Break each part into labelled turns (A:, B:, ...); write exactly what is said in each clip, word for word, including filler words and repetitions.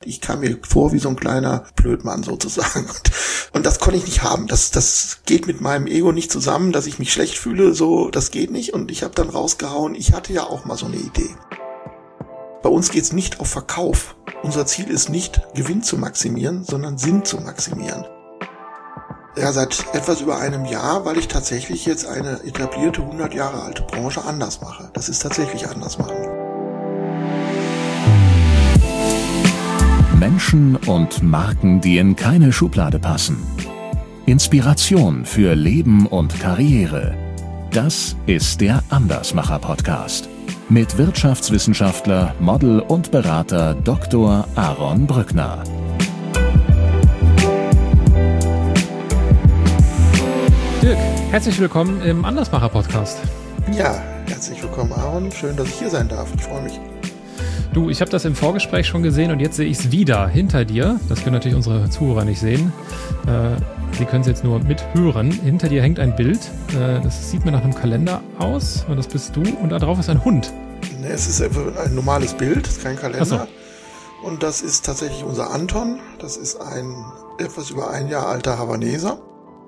A: ich kam mir vor wie so ein kleiner Blödmann sozusagen. Und, und das konnte ich nicht haben. Das, das geht mit meinem Ego nicht zusammen, dass ich mich schlecht fühle, so, das geht nicht. Und ich habe dann rausgehauen, ich hatte ja auch mal so eine Idee. Bei uns geht's nicht auf Verkauf. Unser Ziel ist nicht, Gewinn zu maximieren, sondern Sinn zu maximieren. Ja, seit etwas über einem Jahr, weil ich tatsächlich jetzt eine etablierte hundert Jahre alte Branche anders mache. Das ist tatsächlich anders machen.
B: Menschen und Marken, die in keine Schublade passen. Inspiration für Leben und Karriere. Das ist der Andersmacher-Podcast. Mit Wirtschaftswissenschaftler, Model und Berater Doktor Aaron Brückner.
C: Dirk, herzlich willkommen im Andersmacher-Podcast.
A: Ja, herzlich willkommen, Aaron. Schön, dass ich hier sein darf. Ich freue mich.
C: Du, ich habe das im Vorgespräch schon gesehen und jetzt sehe ich es wieder hinter dir. Das können natürlich unsere Zuhörer nicht sehen. Äh, Sie können es jetzt nur mithören. Hinter dir hängt ein Bild. Äh, das sieht mir nach einem Kalender aus. Und das bist du. Und da drauf ist ein Hund.
A: Nee, es ist ein normales Bild, es ist kein Kalender.
C: Ach so.
A: Und das ist tatsächlich unser Anton. Das ist ein etwas über ein Jahr alter Havaneser.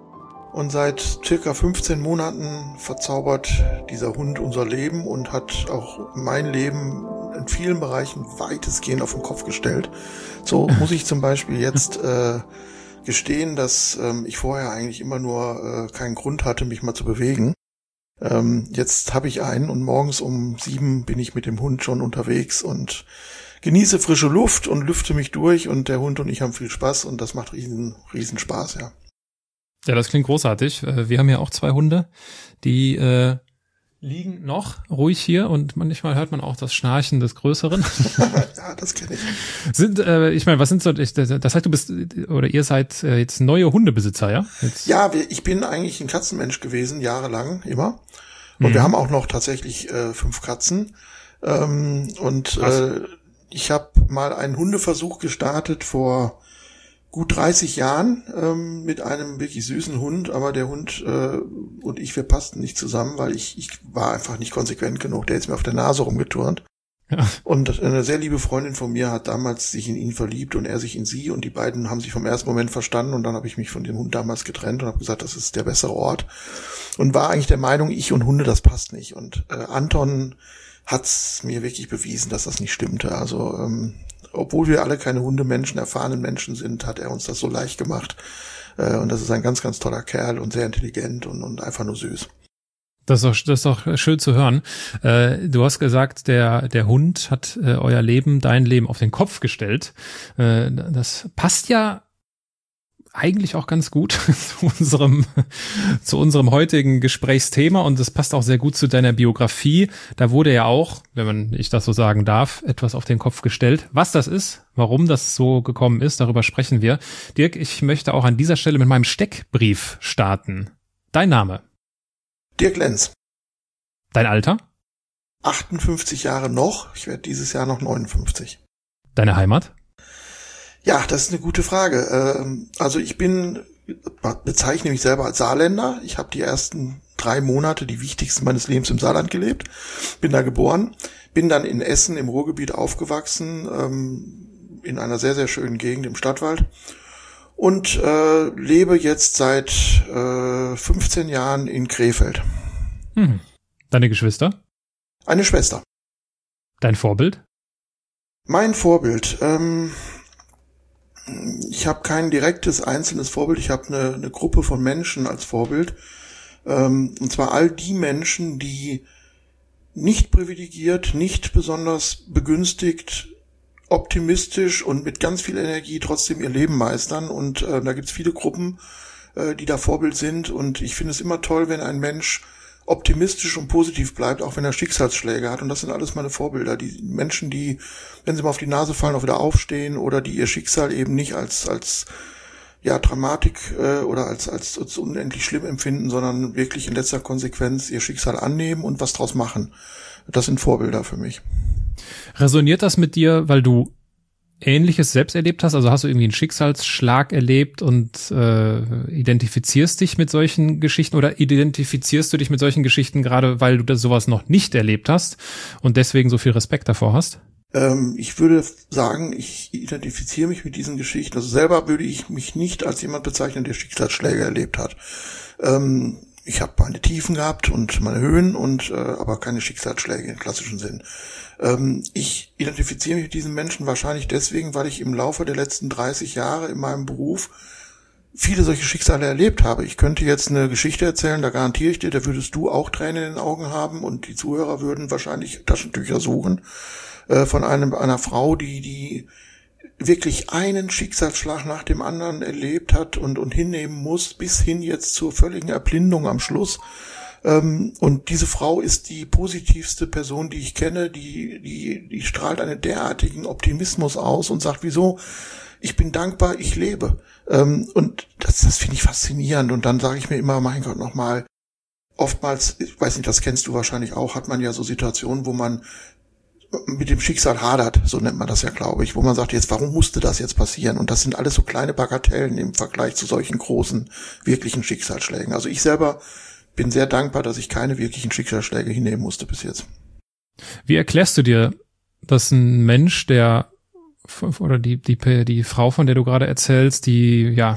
A: Und seit circa fünfzehn Monaten verzaubert dieser Hund unser Leben und hat auch mein Leben in vielen Bereichen weitestgehend auf den Kopf gestellt. So muss ich zum Beispiel jetzt äh, gestehen, dass ähm, ich vorher eigentlich immer nur äh, keinen Grund hatte, mich mal zu bewegen. Ähm, jetzt habe ich einen und morgens um sieben bin ich mit dem Hund schon unterwegs und genieße frische Luft und lüfte mich durch und der Hund und ich haben viel Spaß und das macht riesen, riesen Spaß, ja.
C: Ja, das klingt großartig. Wir haben ja auch zwei Hunde, die äh, liegen noch ruhig hier und manchmal hört man auch das Schnarchen des Größeren.
A: Ja, das kenne ich.
C: Sind, äh, ich meine, was sind so, das heißt, du bist, oder ihr seid äh, jetzt neue Hundebesitzer, ja? Jetzt.
A: Ja, wir, ich bin eigentlich ein Katzenmensch gewesen, jahrelang, immer. Und mhm. wir haben auch noch tatsächlich äh, fünf Katzen. Ähm, und äh, ich habe mal einen Hundeversuch gestartet vor gut dreißig Jahren ähm, mit einem wirklich süßen Hund, aber der Hund äh, und ich, wir passten nicht zusammen, weil ich ich war einfach nicht konsequent genug. Der ist mir auf der Nase rumgeturnt. Ja. Und eine sehr liebe Freundin von mir hat damals sich in ihn verliebt und er sich in sie und die beiden haben sich vom ersten Moment verstanden und dann habe ich mich von dem Hund damals getrennt und habe gesagt, das ist der bessere Ort und war eigentlich der Meinung, ich und Hunde, das passt nicht. Und äh, Anton hat's mir wirklich bewiesen, dass das nicht stimmte. Also ähm, obwohl wir alle keine Hundemenschen, erfahrenen Menschen sind, hat er uns das so leicht gemacht. Äh, und das ist ein ganz, ganz toller Kerl und sehr intelligent und, und einfach nur süß.
C: Das ist doch, das ist doch schön zu hören. Äh, du hast gesagt, der, der Hund hat äh, euer Leben, dein Leben auf den Kopf gestellt. Äh, das passt ja eigentlich auch ganz gut zu unserem, zu unserem heutigen Gesprächsthema und das passt auch sehr gut zu deiner Biografie. Da wurde ja auch, wenn man ich das so sagen darf, etwas auf den Kopf gestellt. Was das ist, warum das so gekommen ist, darüber sprechen wir. Dirk, ich möchte auch an dieser Stelle mit meinem Steckbrief starten. Dein Name?
A: Dirk Lenz.
C: Dein Alter?
A: achtundfünfzig Jahre noch. Ich werde dieses Jahr noch neunundfünfzig.
C: Deine Heimat?
A: Ja, das ist eine gute Frage. Also ich bin, bezeichne mich selber als Saarländer. Ich habe die ersten drei Monate, die wichtigsten meines Lebens im Saarland gelebt. Bin da geboren, bin dann in Essen im Ruhrgebiet aufgewachsen, in einer sehr, sehr schönen Gegend im Stadtwald. Und äh, lebe jetzt seit äh, fünfzehn Jahren in Krefeld.
C: Hm. Deine Geschwister?
A: Eine Schwester.
C: Dein Vorbild?
A: Mein Vorbild, ähm... ich habe kein direktes, einzelnes Vorbild. Ich habe eine, eine Gruppe von Menschen als Vorbild. Ähm, und zwar all die Menschen, die nicht privilegiert, nicht besonders begünstigt, optimistisch und mit ganz viel Energie trotzdem ihr Leben meistern. Und äh, da gibt's viele Gruppen, äh, die da Vorbild sind. Und ich finde es immer toll, wenn ein Mensch optimistisch und positiv bleibt, auch wenn er Schicksalsschläge hat. Und das sind alles meine Vorbilder. Die Menschen, die, wenn sie mal auf die Nase fallen, auch wieder aufstehen oder die ihr Schicksal eben nicht als als ja Dramatik äh, oder als, als als unendlich schlimm empfinden, sondern wirklich in letzter Konsequenz ihr Schicksal annehmen und was draus machen. Das sind Vorbilder für mich.
C: Resoniert das mit dir, weil du Ähnliches selbst erlebt hast? Also hast du irgendwie einen Schicksalsschlag erlebt und äh, identifizierst dich mit solchen Geschichten oder identifizierst du dich mit solchen Geschichten gerade, weil du das sowas noch nicht erlebt hast und deswegen so viel Respekt davor hast?
A: Ähm, ich würde sagen, ich identifiziere mich mit diesen Geschichten. Also selber würde ich mich nicht als jemand bezeichnen, der Schicksalsschläge erlebt hat. Ähm, ich habe meine Tiefen gehabt und meine Höhen, und äh, aber keine Schicksalsschläge im klassischen Sinn. Ähm, ich identifiziere mich mit diesen Menschen wahrscheinlich deswegen, weil ich im Laufe der letzten dreißig Jahre in meinem Beruf viele solche Schicksale erlebt habe. Ich könnte jetzt eine Geschichte erzählen, da garantiere ich dir, da würdest du auch Tränen in den Augen haben und die Zuhörer würden wahrscheinlich Taschentücher suchen, äh, von einem einer Frau, die die wirklich einen Schicksalsschlag nach dem anderen erlebt hat und und hinnehmen muss, bis hin jetzt zur völligen Erblindung am Schluss. Ähm, und diese Frau ist die positivste Person, die ich kenne, die die die strahlt einen derartigen Optimismus aus und sagt, wieso? Ich bin dankbar, ich lebe. Ähm, und das, das finde ich faszinierend. Und dann sage ich mir immer, mein Gott, nochmal, oftmals, ich weiß nicht, das kennst du wahrscheinlich auch, hat man ja so Situationen, wo man mit dem Schicksal hadert, so nennt man das ja, glaube ich, wo man sagt, jetzt, warum musste das jetzt passieren? Und das sind alles so kleine Bagatellen im Vergleich zu solchen großen, wirklichen Schicksalsschlägen. Also ich selber bin sehr dankbar, dass ich keine wirklichen Schicksalsschläge hinnehmen musste bis jetzt.
C: Wie erklärst du dir, dass ein Mensch, der oder die die die Frau, von der du gerade erzählst, die ja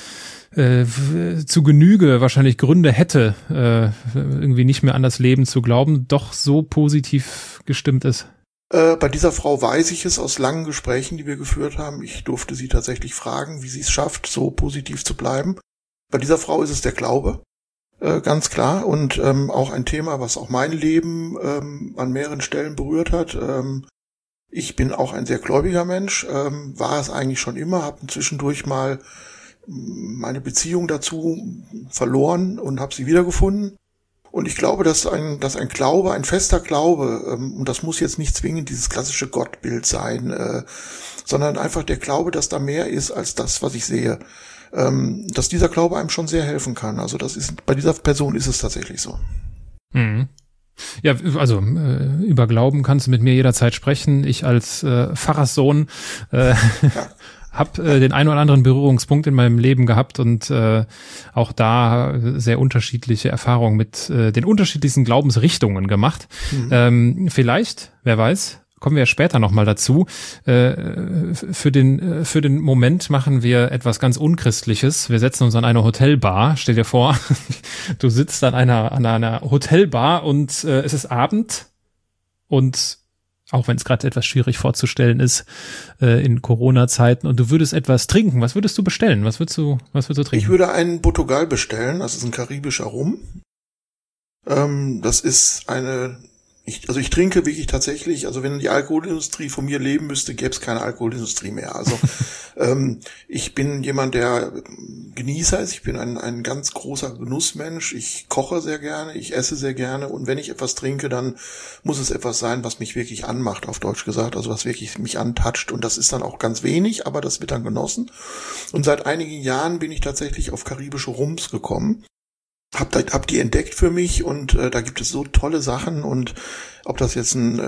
C: äh, zu Genüge wahrscheinlich Gründe hätte, äh, irgendwie nicht mehr an das Leben zu glauben, doch so positiv gestimmt ist?
A: Äh, bei dieser Frau weiß ich es aus langen Gesprächen, die wir geführt haben. Ich durfte sie tatsächlich fragen, wie sie es schafft, so positiv zu bleiben. Bei dieser Frau ist es der Glaube, äh, ganz klar, und ähm, auch ein Thema, was auch mein Leben ähm, an mehreren Stellen berührt hat. Ähm, Ich bin auch ein sehr gläubiger Mensch, ähm, war es eigentlich schon immer, habe zwischendurch mal meine Beziehung dazu verloren und habe sie wiedergefunden. Und ich glaube, dass ein, dass ein Glaube, ein fester Glaube, ähm, und das muss jetzt nicht zwingend dieses klassische Gottbild sein, äh, sondern einfach der Glaube, dass da mehr ist als das, was ich sehe, ähm, dass dieser Glaube einem schon sehr helfen kann. Also das ist, bei dieser Person ist es tatsächlich so.
C: Mhm. Ja, also äh, über Glauben kannst du mit mir jederzeit sprechen. Ich als äh, Pfarrerssohn äh, ja. habe äh, den einen oder anderen Berührungspunkt in meinem Leben gehabt und äh, auch da sehr unterschiedliche Erfahrungen mit äh, den unterschiedlichsten Glaubensrichtungen gemacht. Mhm. Ähm, vielleicht, wer weiß, kommen wir ja später nochmal dazu. Äh, für den für den Moment machen wir etwas ganz Unchristliches. Wir setzen uns an eine Hotelbar. Stell dir vor, du sitzt an einer an einer Hotelbar und äh, es ist Abend und auch wenn es gerade etwas schwierig vorzustellen ist äh, in Corona-Zeiten und du würdest etwas trinken. Was würdest du bestellen? Was würdest du was würdest du trinken?
A: Ich würde einen Portugal bestellen. Das ist ein karibischer Rum. Ähm, das ist eine Ich, also ich trinke wirklich tatsächlich, also wenn die Alkoholindustrie von mir leben müsste, gäbe es keine Alkoholindustrie mehr. Also ähm, ich bin jemand, der Genießer ist, ich bin ein, ein ganz großer Genussmensch, ich koche sehr gerne, ich esse sehr gerne und wenn ich etwas trinke, dann muss es etwas sein, was mich wirklich anmacht, auf Deutsch gesagt, also was wirklich mich antatscht und das ist dann auch ganz wenig, aber das wird dann genossen. Und seit einigen Jahren bin ich tatsächlich auf karibische Rums gekommen. Hab, da, hab die entdeckt für mich und äh, da gibt es so tolle Sachen und ob das jetzt ein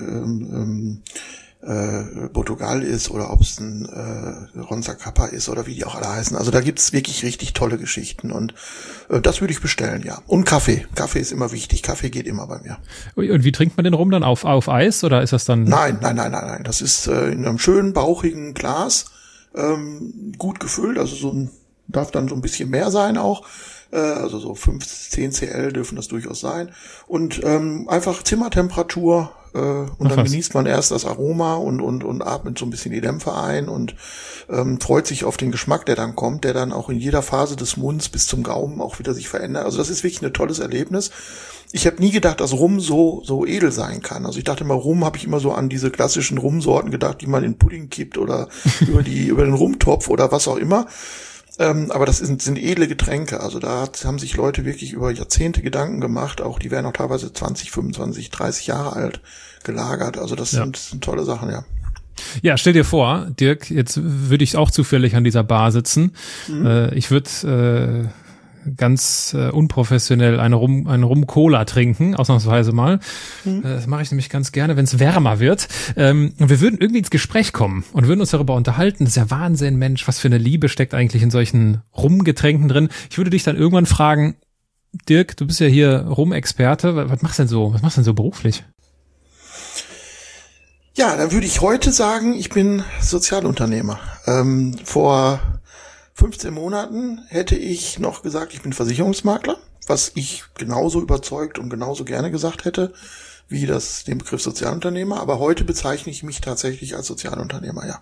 A: äh, äh, äh, Portugal ist oder ob es ein äh, Ronza Kappa ist oder wie die auch alle heißen. Also da gibt's wirklich richtig tolle Geschichten und äh, das würde ich bestellen, ja. Und Kaffee. Kaffee ist immer wichtig. Kaffee geht immer bei mir.
C: Und wie trinkt man den Rum dann? Auf, auf Eis oder ist das dann?
A: Nein, nein, nein, nein, nein. Das ist äh, in einem schönen, bauchigen Glas, ähm, gut gefüllt, also so ein, darf dann so ein bisschen mehr sein auch. Also so fünf, zehn Zentiliter dürfen das durchaus sein. Und ähm, einfach Zimmertemperatur äh, und Ach, dann was. genießt man erst das Aroma und und und atmet so ein bisschen die Dämpfe ein und ähm, freut sich auf den Geschmack, der dann kommt, der dann auch in jeder Phase des Munds bis zum Gaumen auch wieder sich verändert. Also das ist wirklich ein tolles Erlebnis. Ich habe nie gedacht, dass Rum so so edel sein kann. Also ich dachte immer, Rum habe ich immer so an diese klassischen Rumsorten gedacht, die man in Pudding kippt oder über die über den Rumtopf oder was auch immer. Ähm, aber das sind, sind edle Getränke, also da hat, haben sich Leute wirklich über Jahrzehnte Gedanken gemacht, auch die werden auch teilweise zwanzig, fünfundzwanzig, dreißig Jahre alt gelagert, also das, ja. sind, das sind tolle Sachen, ja.
C: Ja, stell dir vor, Dirk, jetzt würde ich auch zufällig an dieser Bar sitzen, mhm. äh, ich würde äh, ganz äh, unprofessionell eine Rum, eine Rum-Cola trinken, ausnahmsweise mal. Mhm. Äh, das mache ich nämlich ganz gerne, wenn es wärmer wird. Ähm, und wir würden irgendwie ins Gespräch kommen und würden uns darüber unterhalten. Das ist ja Wahnsinn, Mensch, was für eine Liebe steckt eigentlich in solchen Rum-Getränken drin. Ich würde dich dann irgendwann fragen, Dirk, du bist ja hier Rum-Experte. Was machst du denn so? Was machst du denn so beruflich?
A: Ja, dann würde ich heute sagen, ich bin Sozialunternehmer. Ähm, vor fünfzehn Monaten hätte ich noch gesagt, ich bin Versicherungsmakler, was ich genauso überzeugt und genauso gerne gesagt hätte, wie das den Begriff Sozialunternehmer. Aber heute bezeichne ich mich tatsächlich als Sozialunternehmer, ja.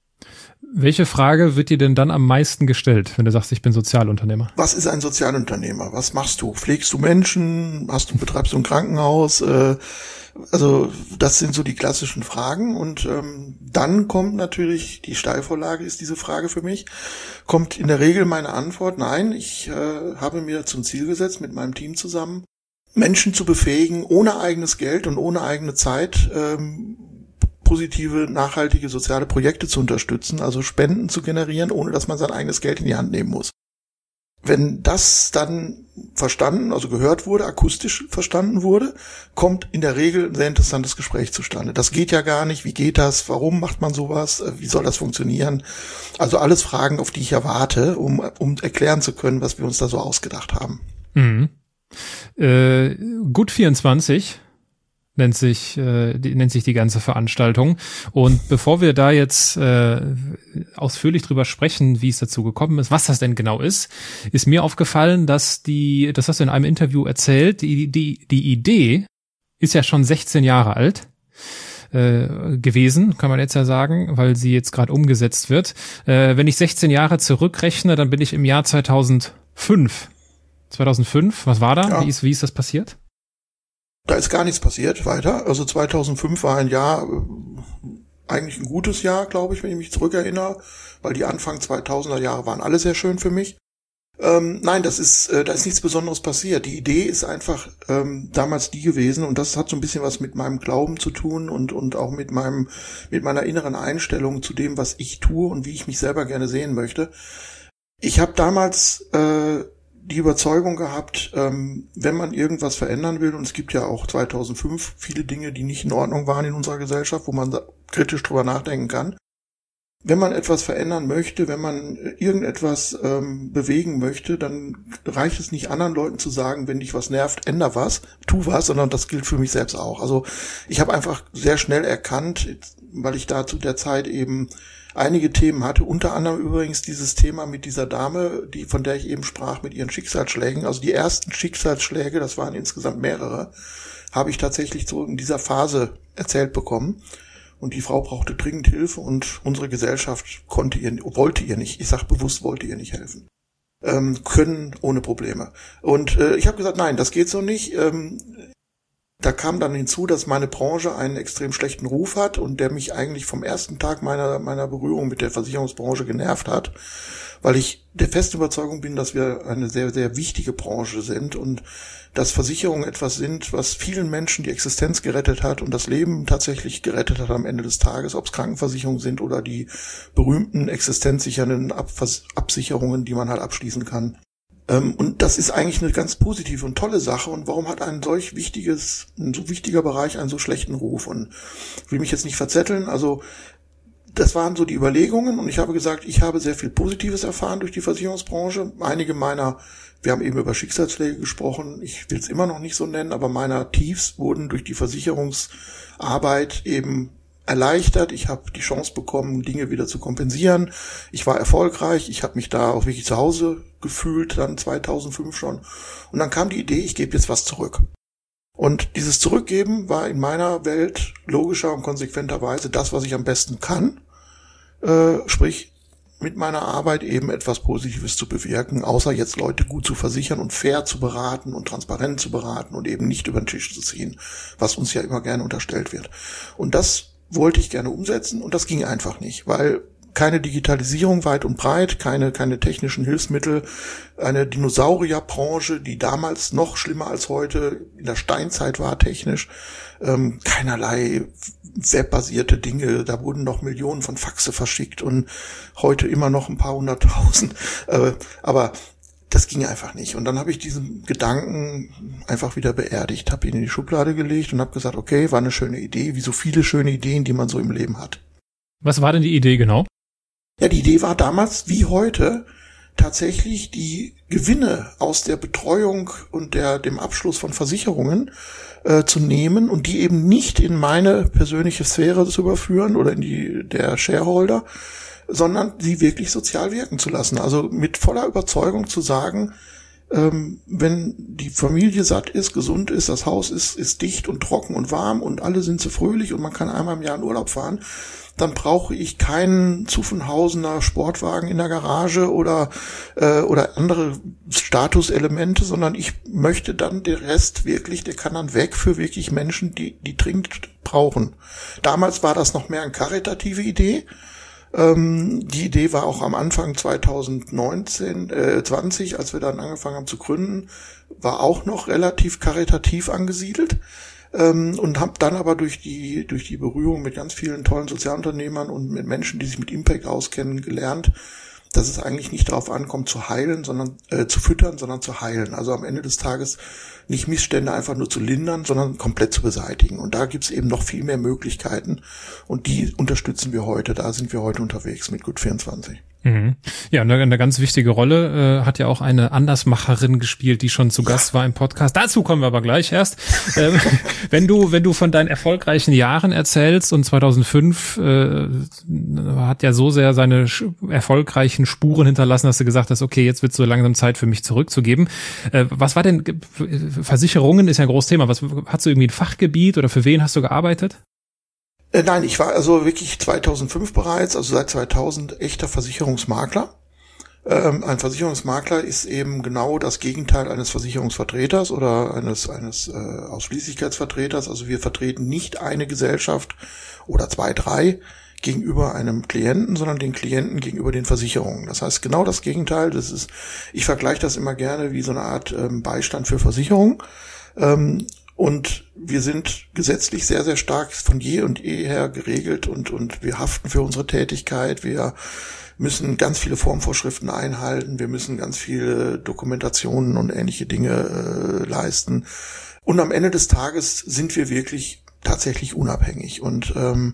C: Welche Frage wird dir denn dann am meisten gestellt, wenn du sagst, ich bin Sozialunternehmer?
A: Was ist ein Sozialunternehmer? Was machst du? Pflegst du Menschen? Hast du, betreibst du ein Krankenhaus? Äh, also das sind so die klassischen Fragen. Und ähm, dann kommt natürlich, die Steilvorlage ist diese Frage für mich, kommt in der Regel meine Antwort, nein, ich äh, habe mir zum Ziel gesetzt, mit meinem Team zusammen, Menschen zu befähigen, ohne eigenes Geld und ohne eigene Zeit, ähm, positive, nachhaltige soziale Projekte zu unterstützen, also Spenden zu generieren, ohne dass man sein eigenes Geld in die Hand nehmen muss. Wenn das dann verstanden, also gehört wurde, akustisch verstanden wurde, kommt in der Regel ein sehr interessantes Gespräch zustande. Das geht ja gar nicht, wie geht das, warum macht man sowas, wie soll das funktionieren? Also alles Fragen, auf die ich erwarte, um, um erklären zu können, was wir uns da so ausgedacht haben.
C: Mhm. Äh, Gut vierundzwanzig nennt sich äh, die, nennt sich die ganze Veranstaltung. Und bevor wir da jetzt äh, ausführlich drüber sprechen, wie es dazu gekommen ist, was das denn genau ist, ist mir aufgefallen, dass die, das hast du in einem Interview erzählt, die die die Idee ist ja schon sechzehn Jahre alt äh, gewesen, kann man jetzt ja sagen, weil sie jetzt gerade umgesetzt wird. Äh, wenn ich sechzehn Jahre zurückrechne, dann bin ich im Jahr zweitausendfünf. zweitausendfünf, was war da?
A: Ja.
C: Wie ist wie ist das passiert?
A: Da ist gar nichts passiert weiter. Also zweitausendfünf war ein Jahr, eigentlich ein gutes Jahr, glaube ich, wenn ich mich zurückerinnere, weil die Anfang zweitausender Jahre waren alle sehr schön für mich. Ähm, nein, das ist, äh, da ist nichts Besonderes passiert. Die Idee ist einfach ähm, damals die gewesen, und das hat so ein bisschen was mit meinem Glauben zu tun und und auch mit meinem mit meiner inneren Einstellung zu dem, was ich tue und wie ich mich selber gerne sehen möchte. Ich habe damals äh, die Überzeugung gehabt, ähm, wenn man irgendwas verändern will, und es gibt ja auch zweitausendfünf viele Dinge, die nicht in Ordnung waren in unserer Gesellschaft, wo man da kritisch drüber nachdenken kann. Wenn man etwas verändern möchte, wenn man irgendetwas ähm, bewegen möchte, dann reicht es nicht, anderen Leuten zu sagen, wenn dich was nervt, änder was, tu was, sondern das gilt für mich selbst auch. Also ich habe einfach sehr schnell erkannt, weil ich da zu der Zeit eben einige Themen hatte, unter anderem übrigens dieses Thema mit dieser Dame, die von der ich eben sprach, mit ihren Schicksalsschlägen. Also die ersten Schicksalsschläge, das waren insgesamt mehrere, habe ich tatsächlich so in dieser Phase erzählt bekommen. Und die Frau brauchte dringend Hilfe und unsere Gesellschaft konnte ihr, wollte ihr nicht, ich sage bewusst, wollte ihr nicht helfen. Ähm, können ohne Probleme. Und äh, ich habe gesagt, nein, das geht so nicht. Ähm, Da kam dann hinzu, dass meine Branche einen extrem schlechten Ruf hat und der mich eigentlich vom ersten Tag meiner meiner Berührung mit der Versicherungsbranche genervt hat, weil ich der festen Überzeugung bin, dass wir eine sehr, sehr wichtige Branche sind und dass Versicherungen etwas sind, was vielen Menschen die Existenz gerettet hat und das Leben tatsächlich gerettet hat am Ende des Tages, ob es Krankenversicherungen sind oder die berühmten existenzsichernden Abvers- Absicherungen, die man halt abschließen kann. Und das ist eigentlich eine ganz positive und tolle Sache. Und warum hat ein solch wichtiges, ein so wichtiger Bereich einen so schlechten Ruf? Und ich will mich jetzt nicht verzetteln. Also das waren so die Überlegungen. Und ich habe gesagt, ich habe sehr viel Positives erfahren durch die Versicherungsbranche. Einige meiner, wir haben eben über Schicksalsschläge gesprochen. Ich will es immer noch nicht so nennen, aber meiner Tiefs wurden durch die Versicherungsarbeit eben erleichtert. Ich habe die Chance bekommen, Dinge wieder zu kompensieren. Ich war erfolgreich. Ich habe mich da auch wirklich zu Hause gefühlt, dann zweitausendfünf schon. Und dann kam die Idee, ich gebe jetzt was zurück. Und dieses Zurückgeben war in meiner Welt logischer und konsequenterweise das, was ich am besten kann. Äh, sprich, mit meiner Arbeit eben etwas Positives zu bewirken, außer jetzt Leute gut zu versichern und fair zu beraten und transparent zu beraten und eben nicht über den Tisch zu ziehen, was uns ja immer gerne unterstellt wird. Und das wollte ich gerne umsetzen und das ging einfach nicht, weil keine Digitalisierung weit und breit, keine keine technischen Hilfsmittel, eine Dinosaurierbranche, die damals noch schlimmer als heute in der Steinzeit war technisch, ähm, keinerlei webbasierte Dinge, da wurden noch Millionen von Faxe verschickt und heute immer noch ein paar hunderttausend, äh, aber das ging einfach nicht. Und dann habe ich diesen Gedanken einfach wieder beerdigt, habe ihn in die Schublade gelegt und habe gesagt, okay, war eine schöne Idee, wie so viele schöne Ideen, die man so im Leben hat.
C: Was war denn die Idee genau?
A: Ja, die Idee war damals wie heute, tatsächlich die Gewinne aus der Betreuung und der dem Abschluss von Versicherungen äh, zu nehmen und die eben nicht in meine persönliche Sphäre zu überführen oder in die der Shareholder, sondern sie wirklich sozial wirken zu lassen. Also mit voller Überzeugung zu sagen, ähm, wenn die Familie satt ist, gesund ist, das Haus ist ist dicht und trocken und warm und alle sind so fröhlich und man kann einmal im Jahr in Urlaub fahren, dann brauche ich keinen Zuffenhausener Sportwagen in der Garage oder äh, oder andere Statuselemente, sondern ich möchte dann den Rest wirklich, der kann dann weg für wirklich Menschen, die die dringend brauchen. Damals war das noch mehr eine karitative Idee. Ähm, die Idee war auch am Anfang zwanzig neunzehn, äh, zwanzig, als wir dann angefangen haben zu gründen, war auch noch relativ karitativ angesiedelt. Ähm, und habe dann aber durch die durch die Berührung mit ganz vielen tollen Sozialunternehmern und mit Menschen, die sich mit Impact auskennen, gelernt, dass es eigentlich nicht darauf ankommt zu heilen, sondern äh, zu füttern, sondern zu heilen. Also am Ende des Tages nicht Missstände einfach nur zu lindern, sondern komplett zu beseitigen. Und da gibt's eben noch viel mehr Möglichkeiten und die unterstützen wir heute. Da sind wir heute unterwegs mit Gut vierundzwanzig.
C: Mhm. Ja, eine, eine ganz wichtige Rolle äh, hat ja auch eine Andersmacherin gespielt, die schon zu ja. Gast war im Podcast. Dazu kommen wir aber gleich erst. ähm, wenn du wenn du von deinen erfolgreichen Jahren erzählst und zweitausendfünf äh, hat ja so sehr seine sch- erfolgreichen Spuren hinterlassen, dass du gesagt hast, okay, jetzt wird es so langsam Zeit für mich zurückzugeben. Äh, was war denn, Versicherungen ist ja ein großes Thema. Was, hast du irgendwie ein Fachgebiet oder für wen hast du gearbeitet?
A: Nein, ich war also wirklich zweitausendfünf bereits, also seit zweitausend echter Versicherungsmakler. Ähm, ein Versicherungsmakler ist eben genau das Gegenteil eines Versicherungsvertreters oder eines eines äh, Ausschließlichkeitsvertreters. Also wir vertreten nicht eine Gesellschaft oder zwei, drei gegenüber einem Klienten, sondern den Klienten gegenüber den Versicherungen. Das heißt genau das Gegenteil. Das ist, ich vergleiche das immer gerne wie so eine Art ähm, Beistand für Versicherungen. Ähm, Und wir sind gesetzlich sehr, sehr stark von je und eh her geregelt und, und wir haften für unsere Tätigkeit. Wir müssen ganz viele Formvorschriften einhalten. Wir müssen ganz viele Dokumentationen und ähnliche Dinge äh, leisten. Und am Ende des Tages sind wir wirklich tatsächlich unabhängig und ähm,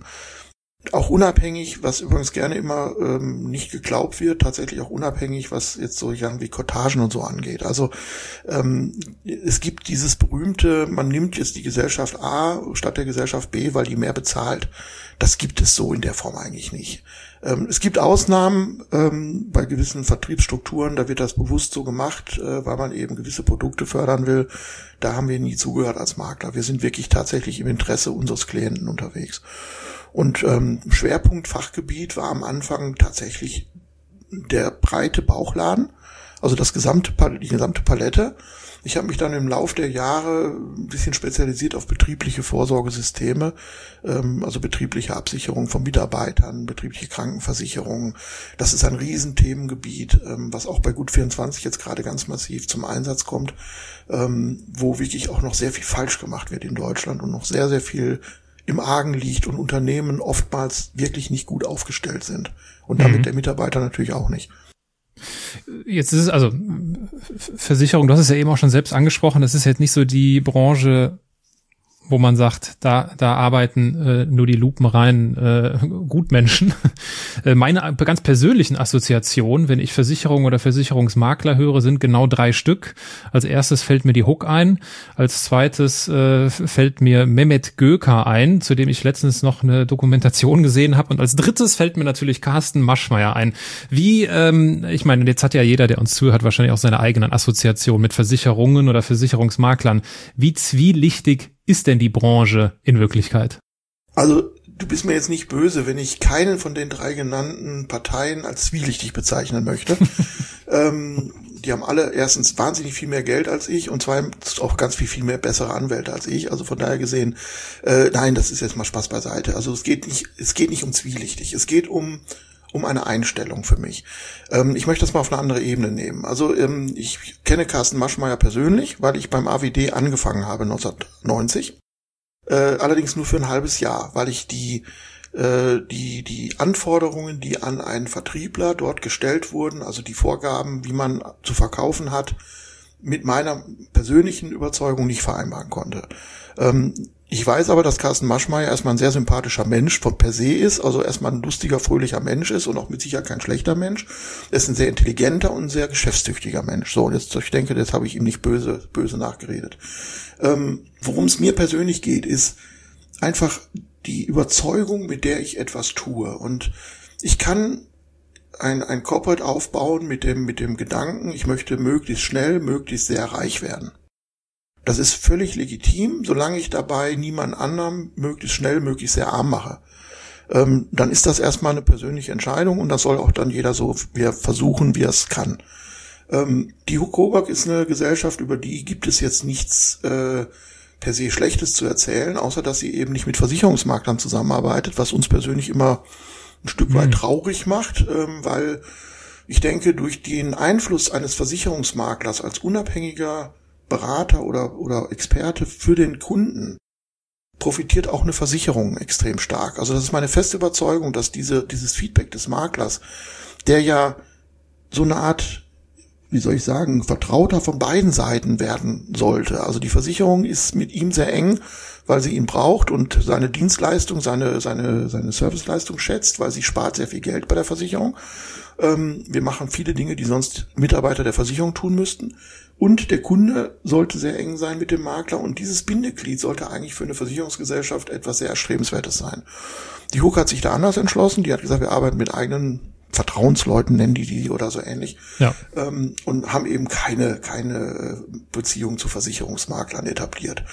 A: auch unabhängig, was übrigens gerne immer ähm, nicht geglaubt wird, tatsächlich auch unabhängig, was jetzt so Sachen wie Cottagen und so angeht. Also ähm, es gibt dieses berühmte, man nimmt jetzt die Gesellschaft A statt der Gesellschaft B, weil die mehr bezahlt. Das gibt es so in der Form eigentlich nicht. Ähm, es gibt Ausnahmen ähm, bei gewissen Vertriebsstrukturen, da wird das bewusst so gemacht, äh, weil man eben gewisse Produkte fördern will. Da haben wir nie zugehört als Makler. Wir sind wirklich tatsächlich im Interesse unseres Klienten unterwegs. Und ähm, Schwerpunkt Fachgebiet war am Anfang tatsächlich der breite Bauchladen, also das gesamte die gesamte Palette. Ich habe mich dann im Lauf der Jahre ein bisschen spezialisiert auf betriebliche Vorsorgesysteme, ähm, also betriebliche Absicherung von Mitarbeitern, betriebliche Krankenversicherung. Das ist ein Riesenthemengebiet, ähm, was auch bei Gut vierundzwanzig jetzt gerade ganz massiv zum Einsatz kommt, ähm, wo wirklich auch noch sehr viel falsch gemacht wird in Deutschland und noch sehr, sehr viel im Argen liegt und Unternehmen oftmals wirklich nicht gut aufgestellt sind. Und damit mhm. der Mitarbeiter natürlich auch nicht.
C: Jetzt ist es also Versicherung, du hast es ja eben auch schon selbst angesprochen, das ist jetzt nicht so die Branche, wo man sagt, da da arbeiten äh, nur die lupenreinen äh, Gutmenschen. Äh, meine ganz persönlichen Assoziationen, wenn ich Versicherung oder Versicherungsmakler höre, sind genau drei Stück. Als erstes fällt mir die Hook ein, als zweites äh, fällt mir Mehmet Göker ein, zu dem ich letztens noch eine Dokumentation gesehen habe, und als drittes fällt mir natürlich Carsten Maschmeyer ein. Wie, ähm, ich meine, jetzt hat ja jeder, der uns zuhört, wahrscheinlich auch seine eigenen Assoziationen mit Versicherungen oder Versicherungsmaklern. Wie zwielichtig ist denn die Branche in Wirklichkeit?
A: Also du bist mir jetzt nicht böse, wenn ich keinen von den drei genannten Parteien als zwielichtig bezeichnen möchte. ähm, die haben alle erstens wahnsinnig viel mehr Geld als ich und zweitens auch ganz viel, viel mehr bessere Anwälte als ich. Also von daher gesehen, äh, nein, das ist jetzt mal Spaß beiseite. Also es geht nicht, es geht nicht um zwielichtig. Es geht um um eine Einstellung für mich. Ähm, ich möchte das mal auf eine andere Ebene nehmen. Also ähm, ich kenne Carsten Maschmeyer persönlich, weil ich beim A W D angefangen habe neunzehnhundertneunzig. Äh, allerdings nur für ein halbes Jahr, weil ich die äh, die die Anforderungen, die an einen Vertriebler dort gestellt wurden, also die Vorgaben, wie man zu verkaufen hat, mit meiner persönlichen Überzeugung nicht vereinbaren konnte. Ähm, Ich weiß aber, dass Carsten Maschmeyer erstmal ein sehr sympathischer Mensch von per se ist, also erstmal ein lustiger, fröhlicher Mensch ist und auch mit Sicherheit kein schlechter Mensch. Er ist ein sehr intelligenter und sehr geschäftstüchtiger Mensch. So, und jetzt, ich denke, das habe ich ihm nicht böse, böse nachgeredet. Ähm, worum es mir persönlich geht, ist einfach die Überzeugung, mit der ich etwas tue. Und ich kann ein, ein Corporate aufbauen mit dem, mit dem Gedanken, ich möchte möglichst schnell, möglichst sehr reich werden. Das ist völlig legitim, solange ich dabei niemand anderem möglichst schnell, möglichst sehr arm mache. Ähm, dann ist das erstmal eine persönliche Entscheidung und das soll auch dann jeder so wie er versuchen, wie er es kann. Ähm, die Coburg ist eine Gesellschaft, über die gibt es jetzt nichts äh, per se Schlechtes zu erzählen, außer dass sie eben nicht mit Versicherungsmaklern zusammenarbeitet, was uns persönlich immer ein Stück mhm. weit traurig macht, ähm, weil ich denke, durch den Einfluss eines Versicherungsmaklers als unabhängiger Berater oder oder Experte für den Kunden profitiert auch eine Versicherung extrem stark. Also das ist meine feste Überzeugung, dass diese dieses Feedback des Maklers, der ja so eine Art, wie soll ich sagen, Vertrauter von beiden Seiten werden sollte. Also die Versicherung ist mit ihm sehr eng, weil sie ihn braucht und seine Dienstleistung, seine seine seine Serviceleistung schätzt, weil sie spart sehr viel Geld bei der Versicherung. Ähm, wir machen viele Dinge, die sonst Mitarbeiter der Versicherung tun müssten. Und der Kunde sollte sehr eng sein mit dem Makler und dieses Bindeglied sollte eigentlich für eine Versicherungsgesellschaft etwas sehr Erstrebenswertes sein. Die Hook hat sich da anders entschlossen. Die hat gesagt, wir arbeiten mit eigenen Vertrauensleuten, nennen die die oder so ähnlich, ja. ähm, und haben eben keine keine Beziehung zu Versicherungsmaklern etabliert.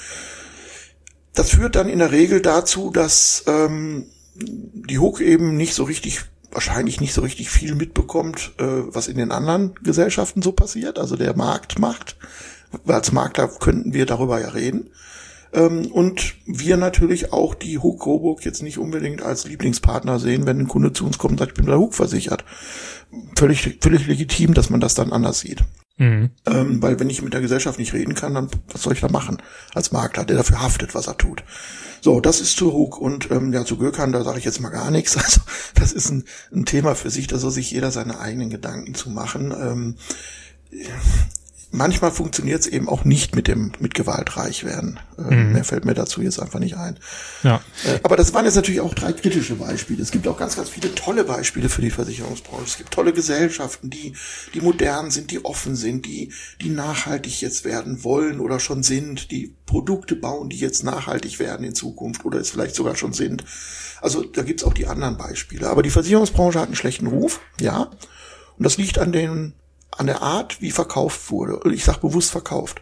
A: Das führt dann in der Regel dazu, dass ähm, die Hook eben nicht so richtig wahrscheinlich nicht so richtig viel mitbekommt, äh, was in den anderen Gesellschaften so passiert, also der Markt macht. Als Makler könnten wir darüber ja reden. Ähm, und wir natürlich auch die Hook Coburg jetzt nicht unbedingt als Lieblingspartner sehen, wenn ein Kunde zu uns kommt und sagt, ich bin bei der Hook versichert. Völlig, völlig legitim, dass man das dann anders sieht. Mhm. Ähm, weil wenn ich mit der Gesellschaft nicht reden kann, dann was soll ich da machen als Makler, der dafür haftet, was er tut. So, das ist zu Hook und ähm, ja, zu Gökhan, da sage ich jetzt mal gar nichts. Also das ist ein, ein Thema für sich, da soll sich jeder seine eigenen Gedanken zu machen. Ähm, manchmal funktioniert es eben auch nicht mit dem mit Gewalt reich werden. Ähm, mhm. Mehr fällt mir dazu jetzt einfach nicht ein. Ja. Äh, aber das waren jetzt natürlich auch drei kritische Beispiele. Es gibt auch ganz, ganz viele tolle Beispiele für die Versicherungsbranche. Es gibt tolle Gesellschaften, die die modern sind, die offen sind, die die nachhaltig jetzt werden wollen oder schon sind, die Produkte bauen, die jetzt nachhaltig werden in Zukunft oder es vielleicht sogar schon sind. Also da gibt's auch die anderen Beispiele. Aber die Versicherungsbranche hat einen schlechten Ruf, ja. Und das liegt an den an der Art, wie verkauft wurde. Ich sage bewusst verkauft.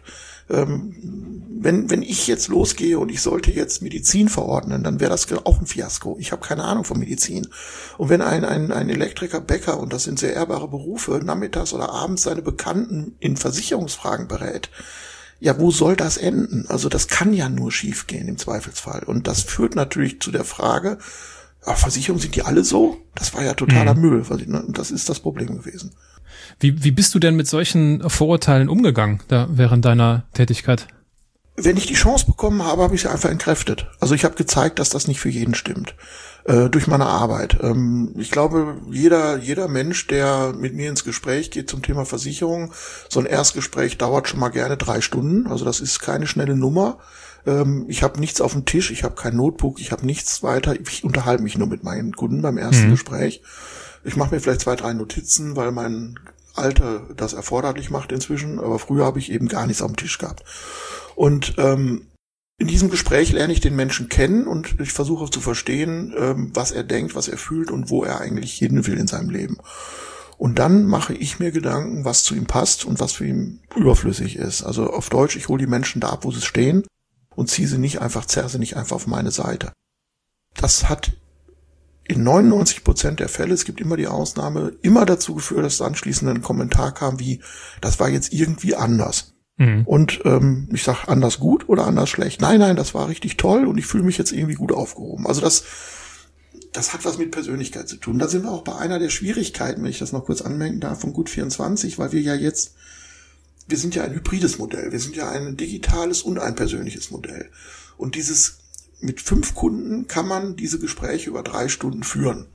A: Ähm, wenn wenn ich jetzt losgehe und ich sollte jetzt Medizin verordnen, dann wäre das auch ein Fiasko. Ich habe keine Ahnung von Medizin. Und wenn ein ein ein Elektriker, Bäcker, und das sind sehr ehrbare Berufe, nachmittags oder abends seine Bekannten in Versicherungsfragen berät, ja, wo soll das enden? Also das kann ja nur schiefgehen im Zweifelsfall. Und das führt natürlich zu der Frage, ach, Versicherungen, sind die alle so? Das war ja totaler mhm. Müll. Das ist das Problem gewesen.
C: Wie, wie bist du denn mit solchen Vorurteilen umgegangen da während deiner Tätigkeit?
A: Wenn ich die Chance bekommen habe, habe ich sie einfach entkräftet. Also ich habe gezeigt, dass das nicht für jeden stimmt. Äh, durch meine Arbeit. Ähm, ich glaube, jeder jeder Mensch, der mit mir ins Gespräch geht zum Thema Versicherung, so ein Erstgespräch dauert schon mal gerne drei Stunden. Also das ist keine schnelle Nummer. Ähm, ich habe nichts auf dem Tisch, ich habe kein Notebook, ich habe nichts weiter. Ich unterhalte mich nur mit meinen Kunden beim ersten mhm. Gespräch. Ich mache mir vielleicht zwei, drei Notizen, weil mein Alter das erforderlich macht inzwischen, aber früher habe ich eben gar nichts auf dem Tisch gehabt. Und ähm, in diesem Gespräch lerne ich den Menschen kennen und ich versuche zu verstehen, ähm, was er denkt, was er fühlt und wo er eigentlich hin will in seinem Leben. Und dann mache ich mir Gedanken, was zu ihm passt und was für ihn überflüssig ist. Also auf Deutsch, ich hole die Menschen da ab, wo sie stehen und ziehe sie nicht einfach, zerre sie nicht einfach auf meine Seite. Das hat in neunundneunzig Prozent der Fälle, es gibt immer die Ausnahme, immer dazu geführt, dass anschließend ein Kommentar kam wie, das war jetzt irgendwie anders. Mhm. Und ähm, ich sag, anders gut oder anders schlecht? Nein, nein, das war richtig toll und ich fühle mich jetzt irgendwie gut aufgehoben. Also das das hat was mit Persönlichkeit zu tun. Da sind wir auch bei einer der Schwierigkeiten, wenn ich das noch kurz anmerken darf, von Gut vierundzwanzig, weil wir ja jetzt, wir sind ja ein hybrides Modell, wir sind ja ein digitales und ein persönliches Modell. Und dieses mit fünf Kunden kann man diese Gespräche über drei Stunden führen.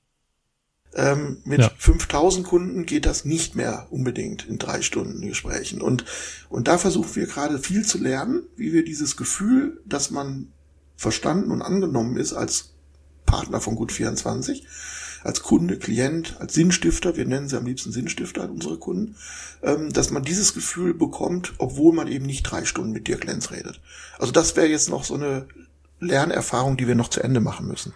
A: Ähm, mit ja. fünftausend Kunden geht das nicht mehr unbedingt in drei Stunden Gesprächen. Und, und da versuchen wir gerade viel zu lernen, wie wir dieses Gefühl, dass man verstanden und angenommen ist als Partner von Gut vierundzwanzig, als Kunde, Klient, als Sinnstifter, wir nennen sie am liebsten Sinnstifter, unsere Kunden, dass man dieses Gefühl bekommt, obwohl man eben nicht drei Stunden mit Dirk Lenz redet. Also das wäre jetzt noch so eine Lernerfahrung, die wir noch zu Ende machen müssen.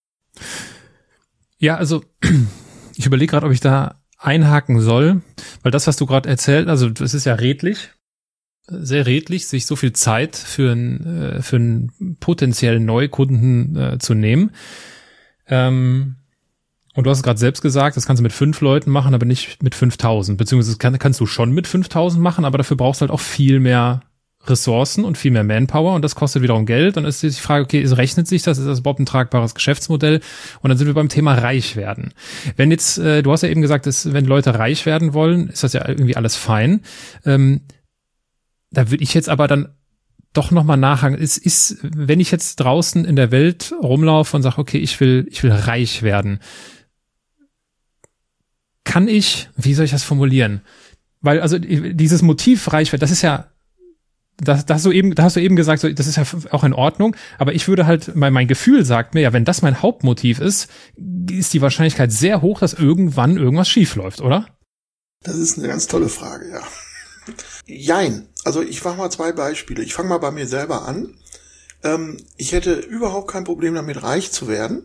C: Ja, also ich überlege gerade, ob ich da einhaken soll, weil das, was du gerade erzählt, also das ist ja redlich, sehr redlich, sich so viel Zeit für einen, für einen potenziellen Neukunden äh, zu nehmen. Ähm, Und du hast es gerade selbst gesagt, das kannst du mit fünf Leuten machen, aber nicht mit fünftausend. Beziehungsweise das kann, kannst du schon mit fünftausend machen, aber dafür brauchst du halt auch viel mehr Ressourcen und viel mehr Manpower und das kostet wiederum Geld. Und dann ist die Frage, okay, rechnet sich das? Ist das überhaupt ein tragbares Geschäftsmodell? Und dann sind wir beim Thema reich werden. Wenn jetzt, äh, du hast ja eben gesagt, dass, wenn Leute reich werden wollen, ist das ja irgendwie alles fein. Ähm, da würde ich jetzt aber dann doch nochmal nachhaken. Es ist, wenn ich jetzt draußen in der Welt rumlaufe und sage, okay, ich will, ich will reich werden, kann ich, wie soll ich das formulieren? Weil, also, dieses Motiv reich werden, das ist ja, das, das hast du eben, da hast du eben gesagt, so, das ist ja auch in Ordnung, aber ich würde halt, mein, mein Gefühl sagt mir, ja, wenn das mein Hauptmotiv ist, ist die Wahrscheinlichkeit sehr hoch, dass irgendwann irgendwas schief läuft, oder?
A: Das ist eine ganz tolle Frage, ja. Jein. Also ich mache mal zwei Beispiele. Ich fange mal bei mir selber an. Ähm, ich hätte überhaupt kein Problem damit, reich zu werden.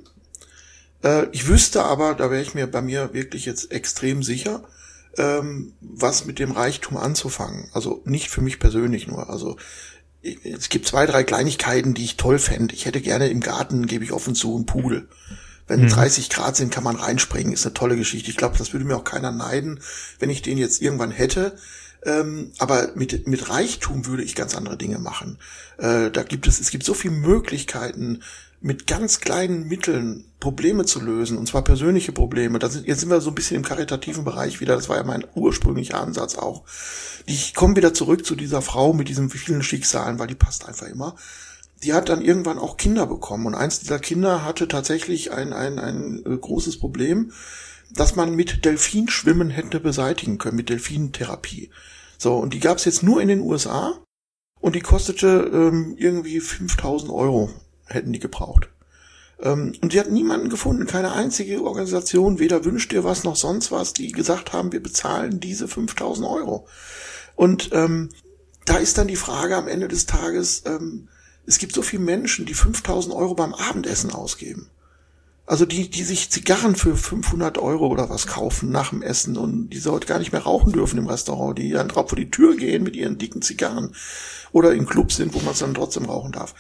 A: Äh, ich wüsste aber, da wäre ich mir bei mir wirklich jetzt extrem sicher, ähm, was mit dem Reichtum anzufangen. Also nicht für mich persönlich nur. Also ich, es gibt zwei, drei Kleinigkeiten, die ich toll fände. Ich hätte gerne im Garten, gebe ich offen zu, einen Pool. Wenn hm. dreißig Grad sind, kann man reinspringen. Ist eine tolle Geschichte. Ich glaube, das würde mir auch keiner neiden, wenn ich den jetzt irgendwann hätte. Ähm, aber mit mit Reichtum würde ich ganz andere Dinge machen. Äh, da gibt es es gibt so viele Möglichkeiten, mit ganz kleinen Mitteln Probleme zu lösen, und zwar persönliche Probleme. Das sind, jetzt sind wir so ein bisschen im karitativen Bereich wieder. Das war ja mein ursprünglicher Ansatz auch. Ich komme wieder zurück zu dieser Frau mit diesen vielen Schicksalen, weil die passt einfach immer. Die hat dann irgendwann auch Kinder bekommen, und eins dieser Kinder hatte tatsächlich ein ein ein großes Problem, dass man mit Delfinschwimmen hätte beseitigen können, mit Delfintherapie. So, und die gab's jetzt nur in den U S A, und die kostete ähm, irgendwie fünftausend Euro, hätten die gebraucht. Ähm, und die hat niemanden gefunden, keine einzige Organisation, weder Wünsch dir was noch sonst was, die gesagt haben, wir bezahlen diese fünftausend Euro. Und ähm, da ist dann die Frage am Ende des Tages, ähm, es gibt so viele Menschen, die fünftausend Euro beim Abendessen ausgeben. Also die, die sich Zigarren für fünfhundert Euro oder was kaufen nach dem Essen, und die heute gar nicht mehr rauchen dürfen im Restaurant, die dann drauf vor die Tür gehen mit ihren dicken Zigarren oder in Clubs sind, wo man es dann trotzdem rauchen darf.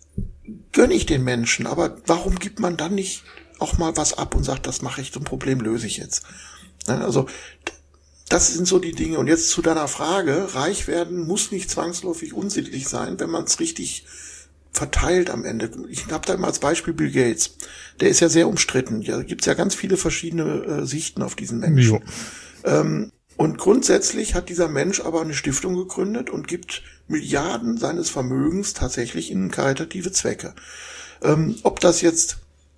A: Gönn ich den Menschen, aber warum gibt man dann nicht auch mal was ab und sagt, das mache ich, so ein Problem löse ich jetzt? Also das sind so die Dinge. Und jetzt zu deiner Frage, reich werden muss nicht zwangsläufig unsittlich sein, wenn man es richtig verteilt am Ende. Ich habe da immer als Beispiel Bill Gates. Der ist ja sehr umstritten. Da gibt's ja ganz viele verschiedene äh, Sichten auf diesen Menschen. Ähm, und grundsätzlich hat dieser Mensch aber eine Stiftung gegründet und gibt Milliarden seines Vermögens tatsächlich in karitative Zwecke. Ähm, ob das jetzt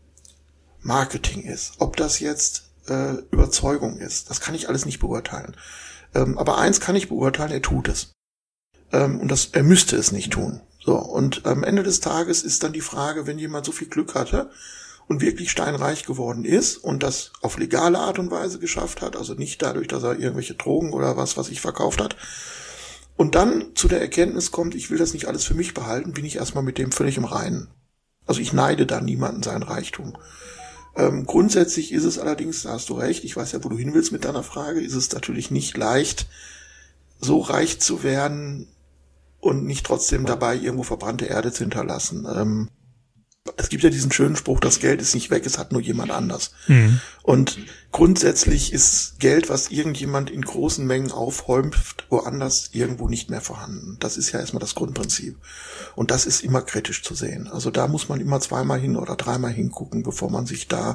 A: Marketing ist, ob das jetzt äh, Überzeugung ist, das kann ich alles nicht beurteilen. Ähm, aber eins kann ich beurteilen, er tut es. Ähm, und das, er müsste es nicht tun. So, und am Ende des Tages ist dann die Frage, wenn jemand so viel Glück hatte und wirklich steinreich geworden ist und das auf legale Art und Weise geschafft hat, also nicht dadurch, dass er irgendwelche Drogen oder was, was ich verkauft hat, und dann zu der Erkenntnis kommt, ich will das nicht alles für mich behalten, bin ich erstmal mit dem völlig im Reinen. Also ich neide da niemanden seinen Reichtum. Ähm, grundsätzlich ist es allerdings, da hast du recht, ich weiß ja, wo du hin willst mit deiner Frage, ist es natürlich nicht leicht, so reich zu werden und nicht trotzdem dabei irgendwo verbrannte Erde zu hinterlassen. Ähm, es gibt ja diesen schönen Spruch, das Geld ist nicht weg, es hat nur jemand anders. Mhm. Und grundsätzlich ist Geld, was irgendjemand in großen Mengen aufhäuft, woanders irgendwo nicht mehr vorhanden. Das ist ja erstmal das Grundprinzip. Und das ist immer kritisch zu sehen. Also da muss man immer zweimal hin oder dreimal hingucken, bevor man sich da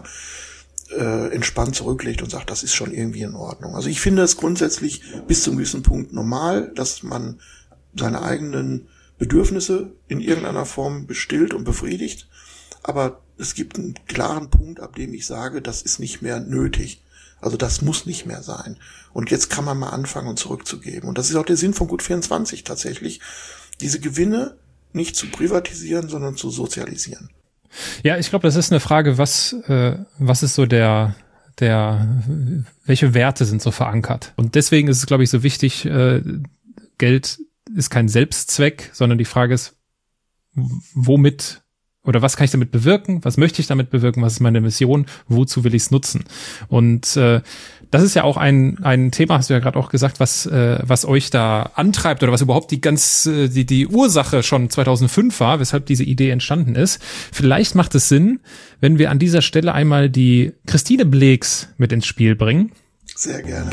A: äh, entspannt zurücklegt und sagt, das ist schon irgendwie in Ordnung. Also ich finde es grundsätzlich bis zu einem gewissen Punkt normal, dass man seine eigenen Bedürfnisse in irgendeiner Form bestillt und befriedigt. Aber es gibt einen klaren Punkt, ab dem ich sage, das ist nicht mehr nötig. Also das muss nicht mehr sein. Und jetzt kann man mal anfangen und zurückzugeben. Und das ist auch der Sinn von Gut vierundzwanzig tatsächlich, diese Gewinne nicht zu privatisieren, sondern zu sozialisieren.
C: Ja, ich glaube, das ist eine Frage, was äh, was ist so der der welche Werte sind so verankert? Und deswegen ist es, glaube ich, so wichtig, äh, Geld ist kein Selbstzweck, sondern die Frage ist, womit oder was kann ich damit bewirken? Was möchte ich damit bewirken? Was ist meine Mission? Wozu will ich es nutzen? Und äh, das ist ja auch ein ein Thema, hast du ja gerade auch gesagt, was äh, was euch da antreibt oder was überhaupt die ganz äh, die die Ursache schon zweitausendfünf war, weshalb diese Idee entstanden ist. Vielleicht macht es Sinn, wenn wir an dieser Stelle einmal die Christine Bleeks mit ins Spiel bringen.
A: Sehr gerne.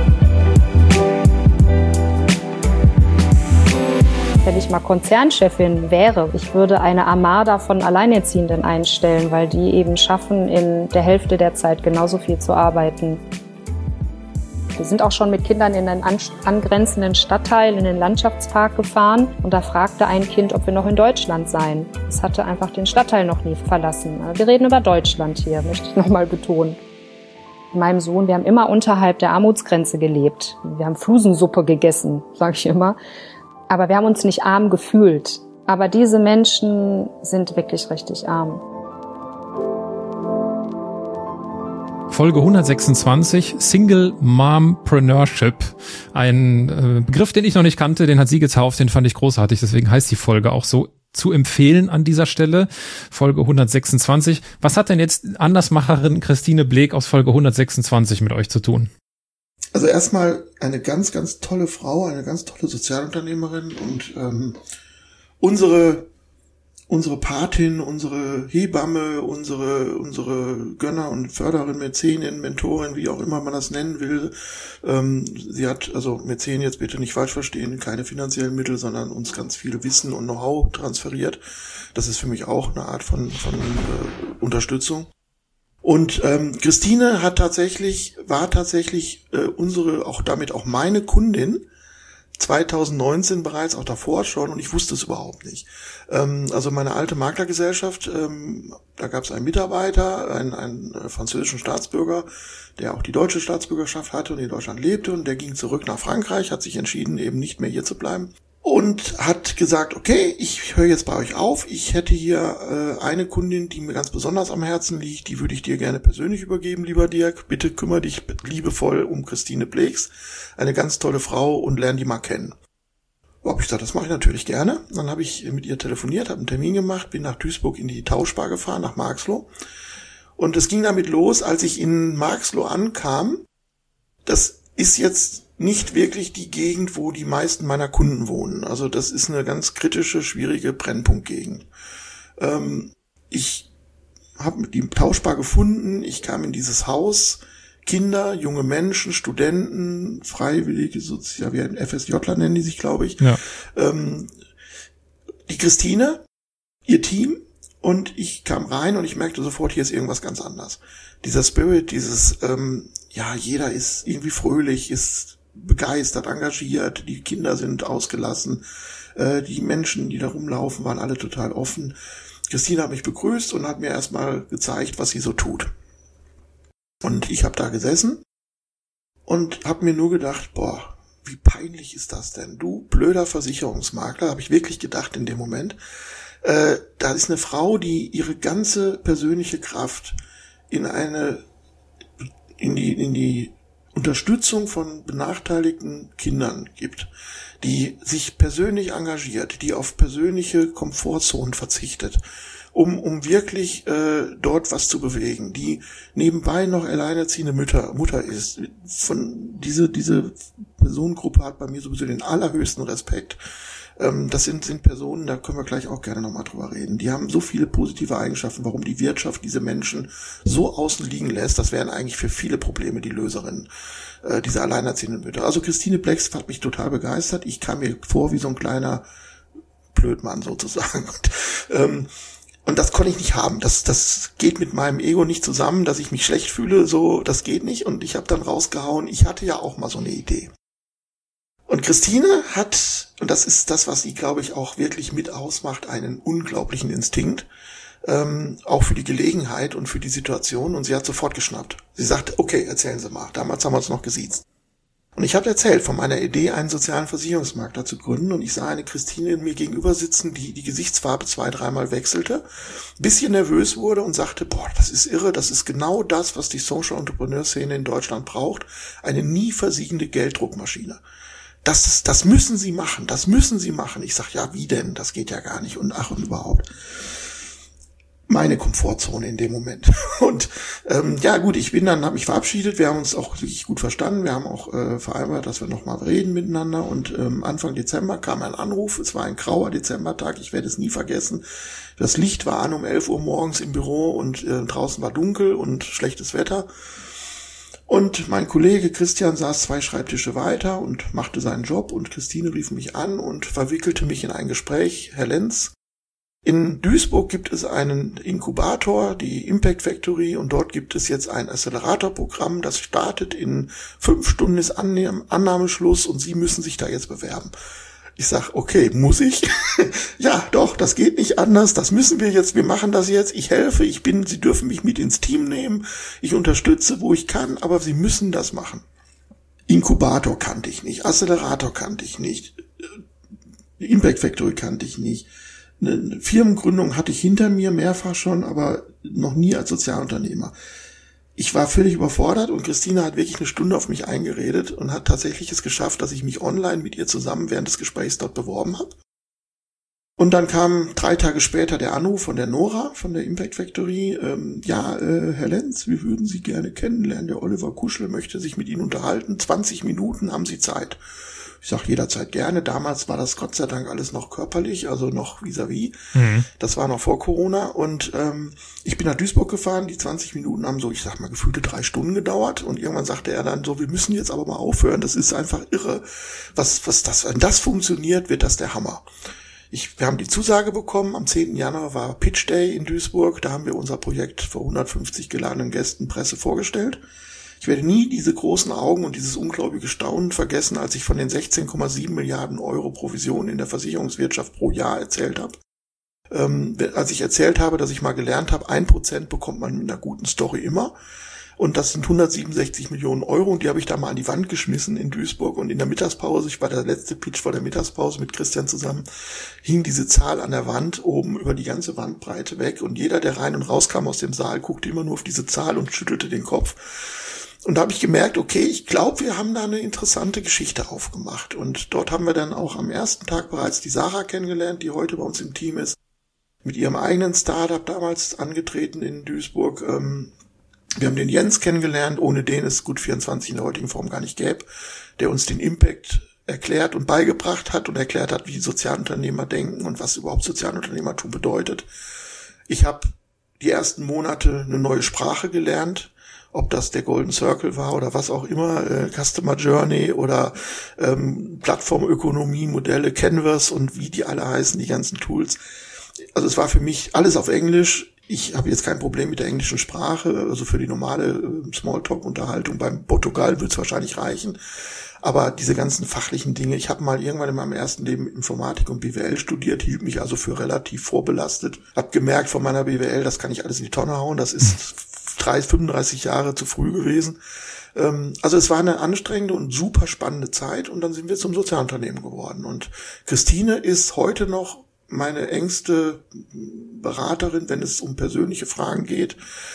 D: Wenn ich mal Konzernchefin wäre, ich würde eine Armada von Alleinerziehenden einstellen, weil die eben schaffen, in der Hälfte der Zeit genauso viel zu arbeiten. Wir sind auch schon mit Kindern in einen angrenzenden Stadtteil, in den Landschaftspark gefahren und da fragte ein Kind, ob wir noch in Deutschland seien. Es hatte einfach den Stadtteil noch nie verlassen. Wir reden über Deutschland hier, möchte ich nochmal betonen. Mit meinem Sohn, wir haben immer unterhalb der Armutsgrenze gelebt. Wir haben Flusensuppe gegessen, sage ich immer. Aber wir haben uns nicht arm gefühlt. Aber diese Menschen sind wirklich richtig arm.
C: Folge hundertsechsundzwanzig, Single Mompreneurship. Ein äh, Begriff, den ich noch nicht kannte, den hat sie getauft, den fand ich großartig, deswegen heißt die Folge auch so. Zu empfehlen an dieser Stelle, Folge hundertsechsundzwanzig. Was hat denn jetzt Andersmacherin Christine Bleek aus Folge hundertsechsundzwanzig mit euch zu tun?
A: Also erstmal eine ganz, ganz tolle Frau, eine ganz tolle Sozialunternehmerin und ähm, unsere unsere Patin, unsere Hebamme, unsere unsere Gönner und Förderin, Mäzenin, Mentorin, wie auch immer man das nennen will. Ähm, sie hat, also Mäzen jetzt bitte nicht falsch verstehen, keine finanziellen Mittel, sondern uns ganz viel Wissen und Know-how transferiert. Das ist für mich auch eine Art von von äh, Unterstützung. Und ähm, Christine hat tatsächlich, war tatsächlich äh, unsere, auch damit auch meine Kundin, zweitausendneunzehn bereits, auch davor schon, und ich wusste es überhaupt nicht. Ähm, also meine alte Maklergesellschaft, ähm, da gab es einen Mitarbeiter, einen, einen äh, französischen Staatsbürger, der auch die deutsche Staatsbürgerschaft hatte und in Deutschland lebte, und der ging zurück nach Frankreich, hat sich entschieden, eben nicht mehr hier zu bleiben. Und hat gesagt, okay, ich höre jetzt bei euch auf. Ich hätte hier äh, eine Kundin, die mir ganz besonders am Herzen liegt. Die würde ich dir gerne persönlich übergeben, lieber Dirk. Bitte kümmere dich liebevoll um Christine Bleeks. Eine ganz tolle Frau, und lerne die mal kennen. Hab ich gesagt, das mache ich natürlich gerne. Dann habe ich mit ihr telefoniert, habe einen Termin gemacht, bin nach Duisburg in die Tauschbar gefahren, nach Marxloh. Und es ging damit los, als ich in Marxloh ankam. Das ist jetzt nicht wirklich die Gegend, wo die meisten meiner Kunden wohnen. Also das ist eine ganz kritische, schwierige Brennpunktgegend. Ähm, ich habe die Tauschbar gefunden, ich kam in dieses Haus, Kinder, junge Menschen, Studenten, Freiwillige, ja, wie ein FSJler nennen die sich, glaube ich.
C: Ja.
A: Ähm, die Christine, ihr Team, und ich kam rein und ich merkte sofort, hier ist irgendwas ganz anders. Dieser Spirit, dieses, ähm, ja, jeder ist irgendwie fröhlich, ist begeistert, engagiert, die Kinder sind ausgelassen, äh, die Menschen, die da rumlaufen, waren alle total offen. Christine hat mich begrüßt und hat mir erstmal gezeigt, was sie so tut. Und ich habe da gesessen und habe mir nur gedacht, boah, wie peinlich ist das denn? Du blöder Versicherungsmakler, habe ich wirklich gedacht in dem Moment. Äh, da ist eine Frau, die ihre ganze persönliche Kraft in eine, in die, in die Unterstützung von benachteiligten Kindern gibt, die sich persönlich engagiert, die auf persönliche Komfortzonen verzichtet, um um wirklich äh, dort was zu bewegen, die nebenbei noch alleinerziehende Mutter Mutter ist. Von diese diese Personengruppe hat bei mir sowieso den allerhöchsten Respekt. Ähm, das sind sind Personen, da können wir gleich auch gerne nochmal drüber reden. Die haben so viele positive Eigenschaften, warum die Wirtschaft diese Menschen so außen liegen lässt. Das wären eigentlich für viele Probleme die Löserinnen, äh, diese alleinerziehenden Mütter. Also Christine Bleeks hat mich total begeistert. Ich kam mir vor wie so ein kleiner Blödmann sozusagen. Und, ähm, und das konnte ich nicht haben. Das das geht mit meinem Ego nicht zusammen, dass ich mich schlecht fühle. So, das geht nicht. Und ich habe dann rausgehauen, ich hatte ja auch mal so eine Idee. Und Christine hat, und das ist das, was sie, glaube ich, auch wirklich mit ausmacht, einen unglaublichen Instinkt, ähm, auch für die Gelegenheit und für die Situation. Und sie hat sofort geschnappt. Sie sagte, okay, erzählen Sie mal. Damals haben wir uns noch gesiezt. Und ich habe erzählt von meiner Idee, einen sozialen Versicherungsmakler zu gründen, und ich sah eine Christine mir gegenüber sitzen, die die Gesichtsfarbe zwei, dreimal wechselte, ein bisschen nervös wurde und sagte, boah, das ist irre, das ist genau das, was die Social Entrepreneur Szene in Deutschland braucht, eine nie versiegende Gelddruckmaschine. Das, das, das müssen Sie machen, das müssen Sie machen. Ich sag, ja, wie denn? Das geht ja gar nicht, und ach und überhaupt. Meine Komfortzone in dem Moment. Und ähm, ja gut, ich bin dann, habe mich verabschiedet, wir haben uns auch wirklich gut verstanden, wir haben auch äh, vereinbart, dass wir nochmal reden miteinander, und ähm, Anfang Dezember kam ein Anruf, es war ein grauer Dezembertag, ich werde es nie vergessen, das Licht war an um elf Uhr morgens im Büro, und äh, draußen war dunkel und schlechtes Wetter, und mein Kollege Christian saß zwei Schreibtische weiter und machte seinen Job, und Christine rief mich an und verwickelte mich in ein Gespräch. Herr Lenz, in Duisburg gibt es einen Inkubator, die Impact Factory, und dort gibt es jetzt ein Accelerator-Programm, das startet in fünf Stunden, ist Annahmeschluss, und Sie müssen sich da jetzt bewerben. Ich sag, okay, muss ich? Ja, doch, das geht nicht anders, das müssen wir jetzt, wir machen das jetzt, ich helfe, ich bin, Sie dürfen mich mit ins Team nehmen, ich unterstütze, wo ich kann, aber Sie müssen das machen. Inkubator kannte ich nicht, Accelerator kannte ich nicht, Impact Factory kannte ich nicht. Eine Firmengründung hatte ich hinter mir, mehrfach schon, aber noch nie als Sozialunternehmer. Ich war völlig überfordert, und Christine hat wirklich eine Stunde auf mich eingeredet und hat tatsächlich es geschafft, dass ich mich online mit ihr zusammen während des Gesprächs dort beworben habe. Und dann kam drei Tage später der Anruf von der Nora, von der Impact Factory. Ähm, ja, äh, Herr Lenz, wir würden Sie gerne kennenlernen. Der Oliver Kuschel möchte sich mit Ihnen unterhalten. zwanzig Minuten haben Sie Zeit. Ich sag jederzeit gerne. Damals war das Gott sei Dank alles noch körperlich, also noch vis-à-vis. Mhm. Das war noch vor Corona. Und ähm, ich bin nach Duisburg gefahren. Die zwanzig Minuten haben so, ich sag mal, gefühlte drei Stunden gedauert. Und irgendwann sagte er dann so, wir müssen jetzt aber mal aufhören. Das ist einfach irre. Was, was das, wenn das funktioniert, wird das der Hammer. Ich, wir haben die Zusage bekommen. Am zehnten Januar war Pitch Day in Duisburg. Da haben wir unser Projekt vor hundertfünfzig geladenen Gästen Presse vorgestellt. Ich werde nie diese großen Augen und dieses unglaubliche Staunen vergessen, als ich von den sechzehn Komma sieben Milliarden Euro Provisionen in der Versicherungswirtschaft pro Jahr erzählt habe. Ähm, als ich erzählt habe, dass ich mal gelernt habe, ein Prozent bekommt man mit einer guten Story immer. Und das sind hundertsiebenundsechzig Millionen Euro, und die habe ich da mal an die Wand geschmissen in Duisburg. Und in der Mittagspause, ich war der letzte Pitch vor der Mittagspause mit Christian zusammen, hing diese Zahl an der Wand oben über die ganze Wandbreite weg. Und jeder, der rein und rauskam aus dem Saal, guckte immer nur auf diese Zahl und schüttelte den Kopf. Und da habe ich gemerkt, okay, ich glaube, wir haben da eine interessante Geschichte aufgemacht. Und dort haben wir dann auch am ersten Tag bereits die Sarah kennengelernt, die heute bei uns im Team ist, mit ihrem eigenen Startup damals angetreten in Duisburg. Wir haben den Jens kennengelernt, ohne den es Gut vierundzwanzig in der heutigen Form gar nicht gäbe, der uns den Impact erklärt und beigebracht hat und erklärt hat, wie Sozialunternehmer denken und was überhaupt Sozialunternehmertum bedeutet. Ich habe die ersten Monate eine neue Sprache gelernt, ob das der Golden Circle war oder was auch immer, äh, Customer Journey oder ähm, Plattformökonomie, Modelle, Canvas und wie die alle heißen, die ganzen Tools. Also es war für mich alles auf Englisch. Ich habe jetzt kein Problem mit der englischen Sprache, also für die normale äh, Smalltalk-Unterhaltung beim Portugal wird es wahrscheinlich reichen. Aber diese ganzen fachlichen Dinge, ich habe mal irgendwann in meinem ersten Leben Informatik und B W L studiert, hielt mich also für relativ vorbelastet. Hab gemerkt von meiner B W L, das kann ich alles in die Tonne hauen, das ist fünfunddreißig Jahre zu früh gewesen. Also es war eine anstrengende und super spannende Zeit, und dann sind wir zum Sozialunternehmen geworden. Und Christine ist heute noch meine engste Beraterin, wenn es um persönliche Fragen geht.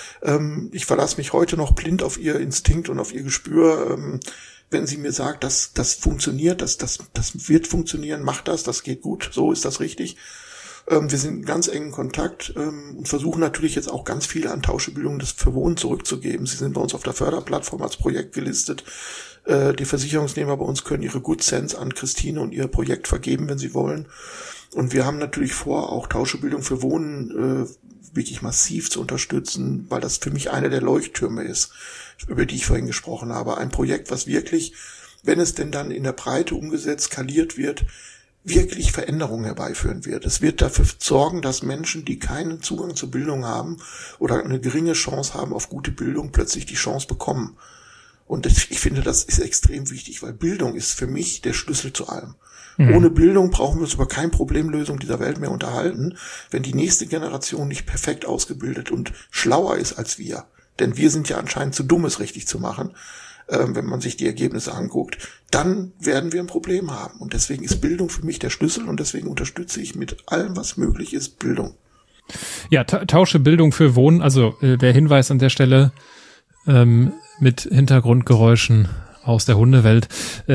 A: Ich verlasse mich heute noch blind auf ihr Instinkt und auf ihr Gespür. Wenn sie mir sagt, das, das funktioniert, das, das, das wird funktionieren, mach das, das geht gut, so ist das richtig. Wir sind in ganz engen Kontakt und versuchen natürlich jetzt auch ganz viel an Tauschebildung des für Wohnen zurückzugeben. Sie sind bei uns auf der Förderplattform als Projekt gelistet. Die Versicherungsnehmer bei uns können ihre Good Sense an Christine und ihr Projekt vergeben, wenn sie wollen. Und wir haben natürlich vor, auch Tauschebildung für Wohnen wirklich massiv zu unterstützen, weil das für mich einer der Leuchttürme ist, über die ich vorhin gesprochen habe. Ein Projekt, was wirklich, wenn es denn dann in der Breite umgesetzt, skaliert wird, wirklich Veränderungen herbeiführen wird. Es wird dafür sorgen, dass Menschen, die keinen Zugang zur Bildung haben oder eine geringe Chance haben auf gute Bildung, plötzlich die Chance bekommen. Und ich finde, das ist extrem wichtig, weil Bildung ist für mich der Schlüssel zu allem. Mhm. Ohne Bildung brauchen wir uns über keine Problemlösung dieser Welt mehr unterhalten, wenn die nächste Generation nicht perfekt ausgebildet und schlauer ist als wir. Denn wir sind ja anscheinend zu dumm, es richtig zu machen. äh, wenn man sich die Ergebnisse anguckt, dann werden wir ein Problem haben. Und deswegen ist Bildung für mich der Schlüssel und deswegen unterstütze ich mit allem, was möglich ist, Bildung.
C: Ja, ta- tausche Bildung für Wohnen, also äh, der Hinweis an der Stelle ähm, mit Hintergrundgeräuschen aus der Hundewelt.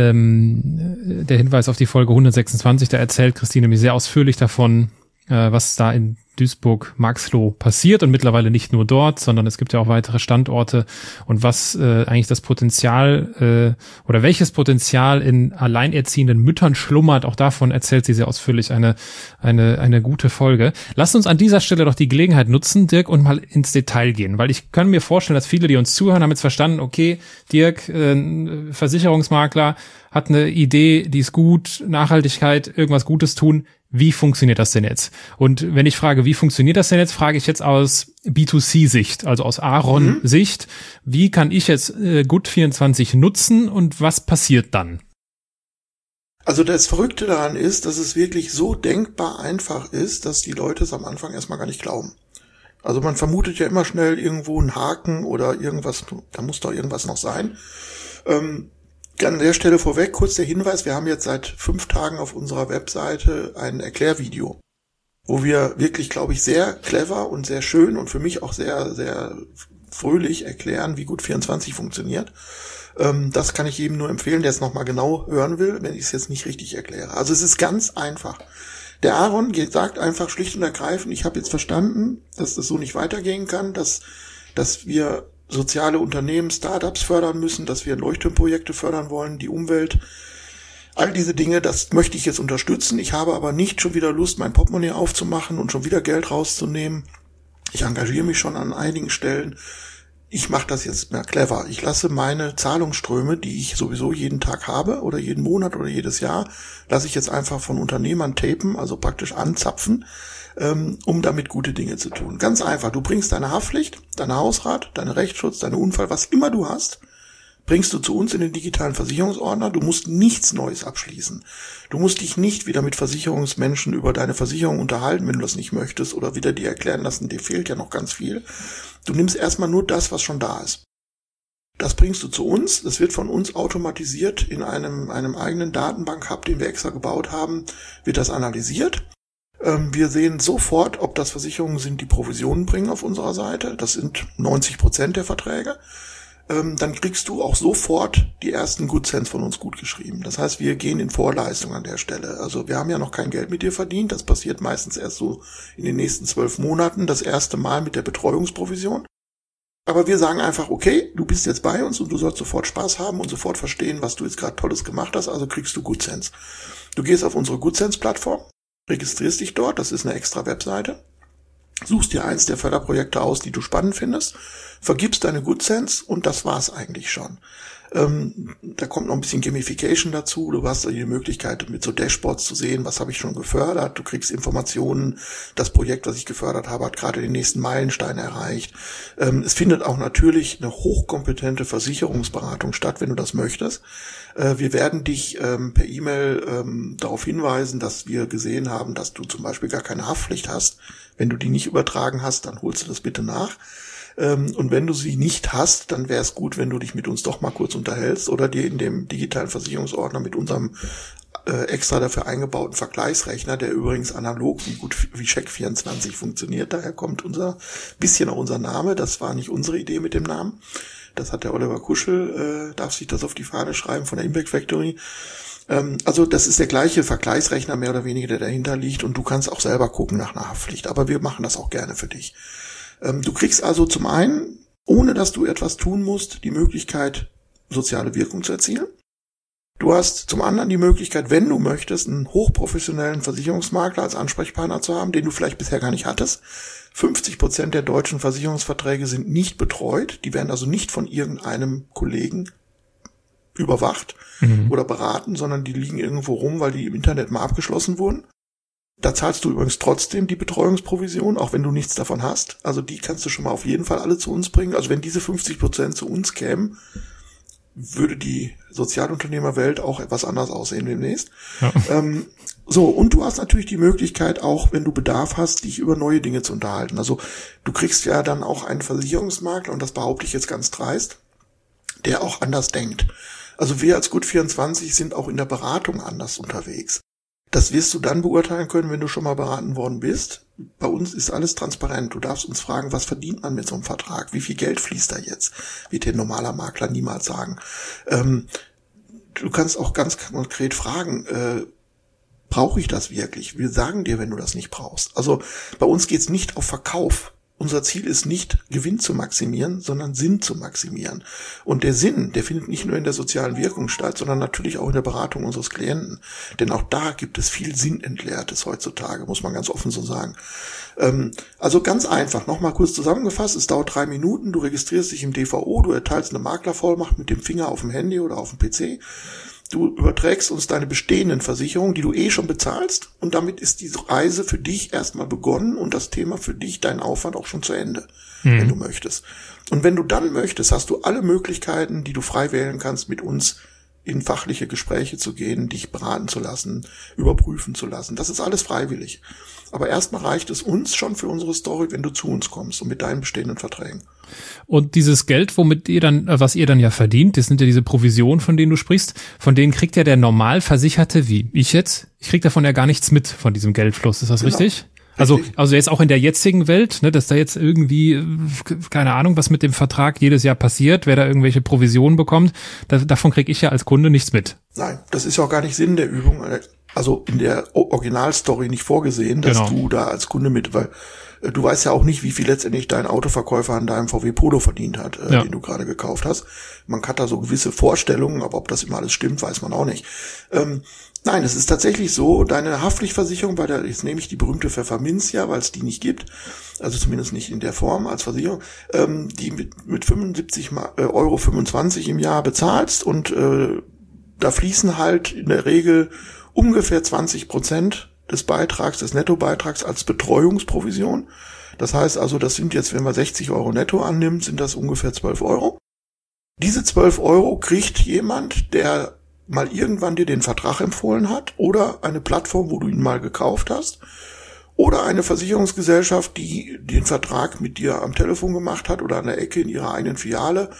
C: Ähm, der Hinweis auf die Folge hundertsechsundzwanzig, da erzählt Christine mir sehr ausführlich davon, äh, was da in Duisburg-Marxloh passiert und mittlerweile nicht nur dort, sondern es gibt ja auch weitere Standorte und was äh, eigentlich das Potenzial äh, oder welches Potenzial in alleinerziehenden Müttern schlummert, auch davon erzählt sie sehr ausführlich, eine eine eine gute Folge. Lass uns an dieser Stelle doch die Gelegenheit nutzen, Dirk, und mal ins Detail gehen, weil ich kann mir vorstellen, dass viele, die uns zuhören, haben jetzt verstanden, okay, Dirk, äh, Versicherungsmakler, hat eine Idee, die ist gut, Nachhaltigkeit, irgendwas Gutes tun. Wie funktioniert das denn jetzt? Und wenn ich frage, wie funktioniert das denn jetzt, frage ich jetzt aus B zwei C-Sicht, also aus Aaron-Sicht. Mhm. Wie kann ich jetzt äh, Gut vierundzwanzig nutzen und was passiert dann?
A: Also das Verrückte daran ist, dass es wirklich so denkbar einfach ist, dass die Leute es am Anfang erstmal gar nicht glauben. Also man vermutet ja immer schnell irgendwo einen Haken oder irgendwas, da muss doch irgendwas noch sein. Ähm, An der Stelle vorweg kurz der Hinweis, wir haben jetzt seit fünf Tagen auf unserer Webseite ein Erklärvideo, wo wir wirklich, glaube ich, sehr clever und sehr schön und für mich auch sehr, sehr fröhlich erklären, wie Gut vierundzwanzig funktioniert. Das kann ich jedem nur empfehlen, der es nochmal genau hören will, wenn ich es jetzt nicht richtig erkläre. Also es ist ganz einfach. Der Aaron sagt einfach schlicht und ergreifend, ich habe jetzt verstanden, dass das so nicht weitergehen kann, dass, dass wir soziale Unternehmen, Startups fördern müssen, dass wir Leuchtturmprojekte fördern wollen, die Umwelt, all diese Dinge, das möchte ich jetzt unterstützen. Ich habe aber nicht schon wieder Lust, mein Portemonnaie aufzumachen und schon wieder Geld rauszunehmen. Ich engagiere mich schon an einigen Stellen. Ich mache das jetzt mehr clever. Ich lasse meine Zahlungsströme, die ich sowieso jeden Tag habe oder jeden Monat oder jedes Jahr, lasse ich jetzt einfach von Unternehmern tapen, also praktisch anzapfen, um damit gute Dinge zu tun. Ganz einfach, du bringst deine Haftpflicht, deine Hausrat, deine Rechtsschutz, deine Unfall, was immer du hast, bringst du zu uns in den digitalen Versicherungsordner. Du musst nichts Neues abschließen. Du musst dich nicht wieder mit Versicherungsmenschen über deine Versicherung unterhalten, wenn du das nicht möchtest, oder wieder dir erklären lassen, dir fehlt ja noch ganz viel. Du nimmst erstmal nur das, was schon da ist. Das bringst du zu uns, das wird von uns automatisiert in einem, einem eigenen Datenbank-Hub, den wir extra gebaut haben, wird das analysiert. Wir sehen sofort, ob das Versicherungen sind, die Provisionen bringen auf unserer Seite. Das sind neunzig Prozent der Verträge. Dann kriegst du auch sofort die ersten Good Cents von uns gut geschrieben. Das heißt, wir gehen in Vorleistung an der Stelle. Also wir haben ja noch kein Geld mit dir verdient. Das passiert meistens erst so in den nächsten zwölf Monaten, das erste Mal mit der Betreuungsprovision. Aber wir sagen einfach, okay, du bist jetzt bei uns und du sollst sofort Spaß haben und sofort verstehen, was du jetzt gerade Tolles gemacht hast. Also kriegst du Good Cents. Du gehst auf unsere Good Cents Plattform, registrierst dich dort, das ist eine extra Webseite, suchst dir eins der Förderprojekte aus, die du spannend findest, vergibst deine Good Cents und das war's eigentlich schon. Ähm, da kommt noch ein bisschen Gamification dazu. Du hast die Möglichkeit, mit so Dashboards zu sehen, was habe ich schon gefördert. Du kriegst Informationen, das Projekt, was ich gefördert habe, hat gerade den nächsten Meilenstein erreicht. Ähm, es findet auch natürlich eine hochkompetente Versicherungsberatung statt, wenn du das möchtest. Äh, wir werden dich ähm, per E-Mail ähm, darauf hinweisen, dass wir gesehen haben, dass du zum Beispiel gar keine Haftpflicht hast. Wenn du die nicht übertragen hast, dann holst du das bitte nach. Und wenn du sie nicht hast, dann wäre es gut, wenn du dich mit uns doch mal kurz unterhältst oder dir in dem digitalen Versicherungsordner mit unserem äh, extra dafür eingebauten Vergleichsrechner, der übrigens analog wie gut wie Check vierundzwanzig funktioniert, daher kommt unser bisschen auch unser Name, das war nicht unsere Idee mit dem Namen, das hat der Oliver Kuschel, äh, darf sich das auf die Fahne schreiben von der Impact Factory. Ähm, also das ist der gleiche Vergleichsrechner mehr oder weniger, der dahinter liegt und du kannst auch selber gucken nach einer Haftpflicht, aber wir machen das auch gerne für dich. Du kriegst also zum einen, ohne dass du etwas tun musst, die Möglichkeit, soziale Wirkung zu erzielen. Du hast zum anderen die Möglichkeit, wenn du möchtest, einen hochprofessionellen Versicherungsmakler als Ansprechpartner zu haben, den du vielleicht bisher gar nicht hattest. fünfzig Prozent der deutschen Versicherungsverträge sind nicht betreut. Die werden also nicht von irgendeinem Kollegen überwacht mhm. oder beraten, sondern die liegen irgendwo rum, weil die im Internet mal abgeschlossen wurden. Da zahlst du übrigens trotzdem die Betreuungsprovision, auch wenn du nichts davon hast. Also die kannst du schon mal auf jeden Fall alle zu uns bringen. Also wenn diese fünfzig Prozent zu uns kämen, würde die Sozialunternehmerwelt auch etwas anders aussehen demnächst. Ja. Ähm, so, und du hast natürlich die Möglichkeit auch, wenn du Bedarf hast, dich über neue Dinge zu unterhalten. Also du kriegst ja dann auch einen Versicherungsmakler, und das behaupte ich jetzt ganz dreist, der auch anders denkt. Also wir als Gut vierundzwanzig sind auch in der Beratung anders unterwegs. Das wirst du dann beurteilen können, wenn du schon mal beraten worden bist. Bei uns ist alles transparent. Du darfst uns fragen, was verdient man mit so einem Vertrag? Wie viel Geld fließt da jetzt? Wird dir ein normaler Makler niemals sagen. Ähm, du kannst auch ganz konkret fragen, äh, brauche ich das wirklich? Wir sagen dir, wenn du das nicht brauchst. Also bei uns geht's nicht auf Verkauf. Unser Ziel ist nicht, Gewinn zu maximieren, sondern Sinn zu maximieren. Und der Sinn, der findet nicht nur in der sozialen Wirkung statt, sondern natürlich auch in der Beratung unseres Klienten. Denn auch da gibt es viel Sinnentleertes heutzutage, muss man ganz offen so sagen. Ähm, also ganz einfach, nochmal kurz zusammengefasst, es dauert drei Minuten, du registrierst dich im D V O, du erteilst eine Maklervollmacht mit dem Finger auf dem Handy oder auf dem P C. Du überträgst uns deine bestehenden Versicherungen, die du eh schon bezahlst, und damit ist diese Reise für dich erstmal begonnen und das Thema für dich, dein Aufwand auch schon zu Ende, mhm. wenn du möchtest. Und wenn du dann möchtest, hast du alle Möglichkeiten, die du frei wählen kannst, mit uns in fachliche Gespräche zu gehen, dich beraten zu lassen, überprüfen zu lassen. Das ist alles freiwillig. Aber erstmal reicht es uns schon für unsere Story, wenn du zu uns kommst und mit deinen bestehenden Verträgen.
C: Und dieses Geld, womit ihr dann, was ihr dann ja verdient, das sind ja diese Provisionen, von denen du sprichst, von denen kriegt ja der Normalversicherte, wie ich jetzt, ich krieg davon ja gar nichts mit, von diesem Geldfluss. Ist das genau. richtig? Also, also jetzt auch in der jetzigen Welt, ne, dass da jetzt irgendwie, keine Ahnung, was mit dem Vertrag jedes Jahr passiert, wer da irgendwelche Provisionen bekommt, da, davon kriege ich ja als Kunde nichts mit.
A: Nein, das ist ja auch gar nicht Sinn der Übung, also in der Originalstory nicht vorgesehen, dass genau. du da als Kunde mit, weil äh, du weißt ja auch nicht, wie viel letztendlich dein Autoverkäufer an deinem V W Polo verdient hat, äh, ja. den du gerade gekauft hast. Man hat da so gewisse Vorstellungen, aber ob das immer alles stimmt, weiß man auch nicht. Ähm, Nein, es ist tatsächlich so, deine Haftpflichtversicherung, bei der, jetzt nehme ich die berühmte Pfefferminzia, weil es die nicht gibt, also zumindest nicht in der Form als Versicherung, ähm, die mit, mit fünfundsiebzig Euro fünfundzwanzig im Jahr bezahlst und äh, da fließen halt in der Regel ungefähr zwanzig Prozent des Beitrags, des Nettobeitrags als Betreuungsprovision. Das heißt also, das sind jetzt, wenn man sechzig Euro netto annimmt, sind das ungefähr zwölf Euro. Diese zwölf Euro kriegt jemand, der mal irgendwann dir den Vertrag empfohlen hat oder eine Plattform, wo du ihn mal gekauft hast oder eine Versicherungsgesellschaft, die den Vertrag mit dir am Telefon gemacht hat oder an der Ecke in ihrer eigenen Filiale,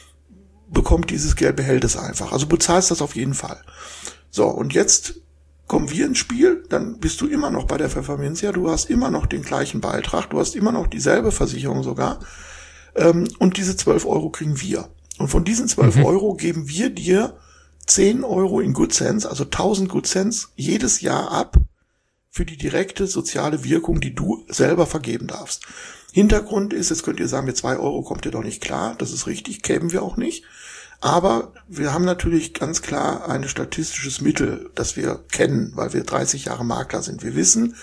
A: bekommt dieses Geld, behält es einfach. Also bezahlst das auf jeden Fall. So, und jetzt kommen wir ins Spiel, dann bist du immer noch bei der Pfefferminzia, du hast immer noch den gleichen Beitrag, du hast immer noch dieselbe Versicherung sogar, ähm, und diese zwölf Euro kriegen wir. Und von diesen zwölf mhm. Euro geben wir dir zehn Euro in Good Sense, also tausend Good Sense jedes Jahr ab für die direkte soziale Wirkung, die du selber vergeben darfst. Hintergrund ist, jetzt könnt ihr sagen, mit zwei Euro kommt ihr doch nicht klar, das ist richtig, kämen wir auch nicht. Aber wir haben natürlich ganz klar ein statistisches Mittel, das wir kennen, weil wir dreißig Jahre Makler sind. Wir wissen,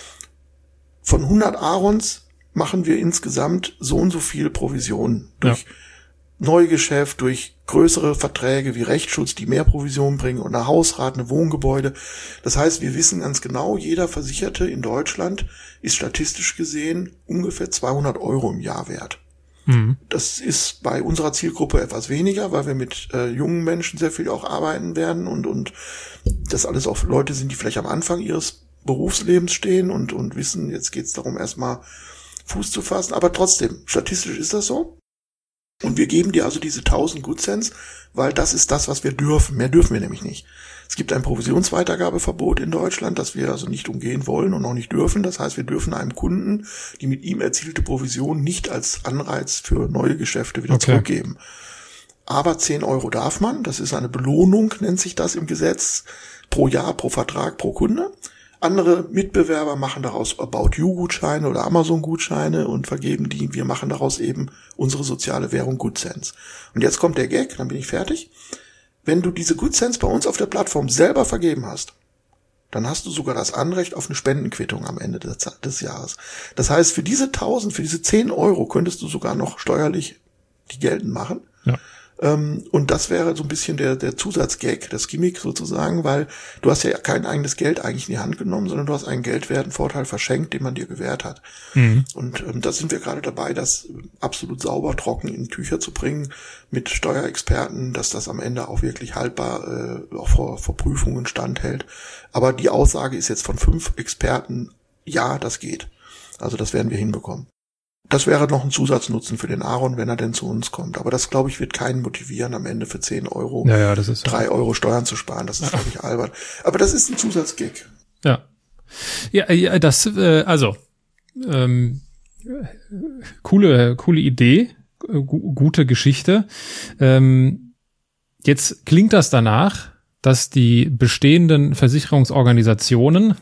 A: von hundert Arons machen wir insgesamt so und so viel Provisionen durch ja. Neugeschäft, durch größere Verträge wie Rechtsschutz, die mehr Provisionen bringen, und eine Hausrat, eine Wohngebäude. Das heißt, wir wissen ganz genau, jeder Versicherte in Deutschland ist statistisch gesehen ungefähr zweihundert Euro im Jahr wert. Mhm. Das ist bei unserer Zielgruppe etwas weniger, weil wir mit äh, jungen Menschen sehr viel auch arbeiten werden und und das alles auch Leute sind, die vielleicht am Anfang ihres Berufslebens stehen und und wissen, jetzt geht's darum, erstmal Fuß zu fassen. Aber trotzdem, statistisch ist das so. Und wir geben dir also diese tausend Good Sense, weil das ist das, was wir dürfen. Mehr dürfen wir nämlich nicht. Es gibt ein Provisionsweitergabeverbot in Deutschland, das wir also nicht umgehen wollen und auch nicht dürfen. Das heißt, wir dürfen einem Kunden die mit ihm erzielte Provision nicht als Anreiz für neue Geschäfte wieder okay. zurückgeben. Aber zehn Euro darf man. Das ist eine Belohnung, nennt sich das im Gesetz, pro Jahr, pro Vertrag, pro Kunde. Andere Mitbewerber machen daraus About-You-Gutscheine oder Amazon-Gutscheine und vergeben die. Wir machen daraus eben unsere soziale Währung Good Sense. Und jetzt kommt der Gag, dann bin ich fertig. Wenn du diese Good Sense bei uns auf der Plattform selber vergeben hast, dann hast du sogar das Anrecht auf eine Spendenquittung am Ende des, des Jahres. Das heißt, für diese tausend, für diese zehn Euro könntest du sogar noch steuerlich die geltend machen. Ja. Und das wäre so ein bisschen der, der Zusatzgag, das Gimmick sozusagen, weil du hast ja kein eigenes Geld eigentlich in die Hand genommen, sondern du hast einen geldwerten Vorteil verschenkt, den man dir gewährt hat. Mhm. Und ähm, da sind wir gerade dabei, das absolut sauber, trocken in Tücher zu bringen mit Steuerexperten, dass das am Ende auch wirklich haltbar äh, auch vor, vor Prüfungen standhält. Aber die Aussage ist jetzt von fünf Experten, ja, das geht. Also das werden wir hinbekommen. Das wäre noch ein Zusatznutzen für den Aaron, wenn er denn zu uns kommt. Aber das, glaube ich, wird keinen motivieren, am Ende für zehn Euro
C: ja, ja, das ist
A: drei Euro Steuern zu sparen. Das ist, glaube ich, albern. Aber das ist ein Zusatzgig.
C: Ja. Ja, ja, das, äh, also, ähm, coole, coole Idee, gu- gute Geschichte. Ähm, jetzt klingt das danach, dass die bestehenden Versicherungsorganisationen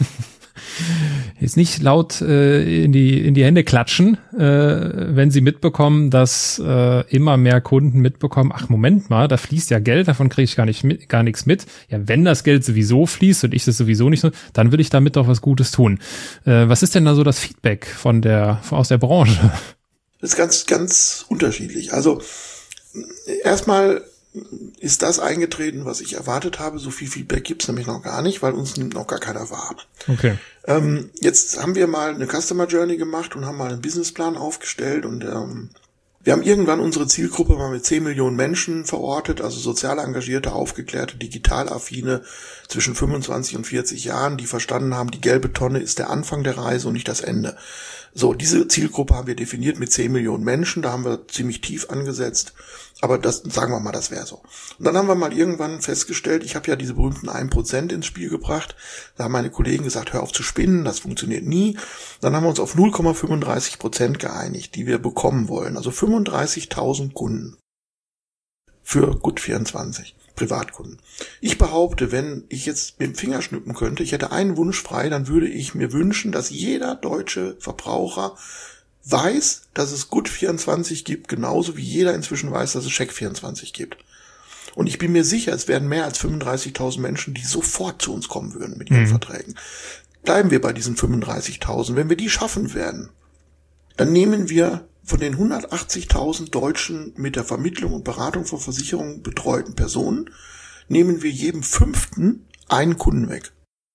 C: jetzt nicht laut äh, in die in die Hände klatschen, äh, wenn sie mitbekommen, dass äh, immer mehr Kunden mitbekommen, ach Moment mal, da fließt ja Geld, davon kriege ich gar nicht mit, gar nichts mit. Ja, wenn das Geld sowieso fließt und ich das sowieso nicht so, dann will ich damit doch was Gutes tun. Äh, was ist denn da so das Feedback von der aus der Branche?
A: Das ist ganz ganz unterschiedlich. Also erstmal ist das eingetreten, was ich erwartet habe. So viel Feedback gibt's nämlich noch gar nicht, weil uns noch gar keiner war.
C: Okay.
A: Ähm, jetzt haben wir mal eine Customer Journey gemacht und haben mal einen Businessplan aufgestellt und ähm, wir haben irgendwann unsere Zielgruppe mal mit zehn Millionen Menschen verortet, also sozial engagierte, aufgeklärte, digital affine zwischen fünfundzwanzig und vierzig Jahren, die verstanden haben, die gelbe Tonne ist der Anfang der Reise und nicht das Ende. So, diese Zielgruppe haben wir definiert mit zehn Millionen Menschen, da haben wir ziemlich tief angesetzt, aber das, sagen wir mal, das wäre so. Und dann haben wir mal irgendwann festgestellt, ich habe ja diese berühmten ein Prozent ins Spiel gebracht, da haben meine Kollegen gesagt, hör auf zu spinnen, das funktioniert nie. Dann haben wir uns auf null Komma fünfunddreißig Prozent geeinigt, die wir bekommen wollen, also fünfunddreißigtausend Kunden für gut vierundzwanzig Privatkunden. Ich behaupte, wenn ich jetzt mit dem Finger schnippen könnte, ich hätte einen Wunsch frei, dann würde ich mir wünschen, dass jeder deutsche Verbraucher weiß, dass es gut vierundzwanzig gibt, genauso wie jeder inzwischen weiß, dass es Scheck vierundzwanzig gibt. Und ich bin mir sicher, es werden mehr als fünfunddreißigtausend Menschen, die sofort zu uns kommen würden mit ihren mhm. Verträgen. Bleiben wir bei diesen fünfunddreißigtausend. Wenn wir die schaffen werden, dann nehmen wir von den hundertachtzigtausend Deutschen mit der Vermittlung und Beratung von Versicherungen betreuten Personen, nehmen wir jedem Fünften einen Kunden weg.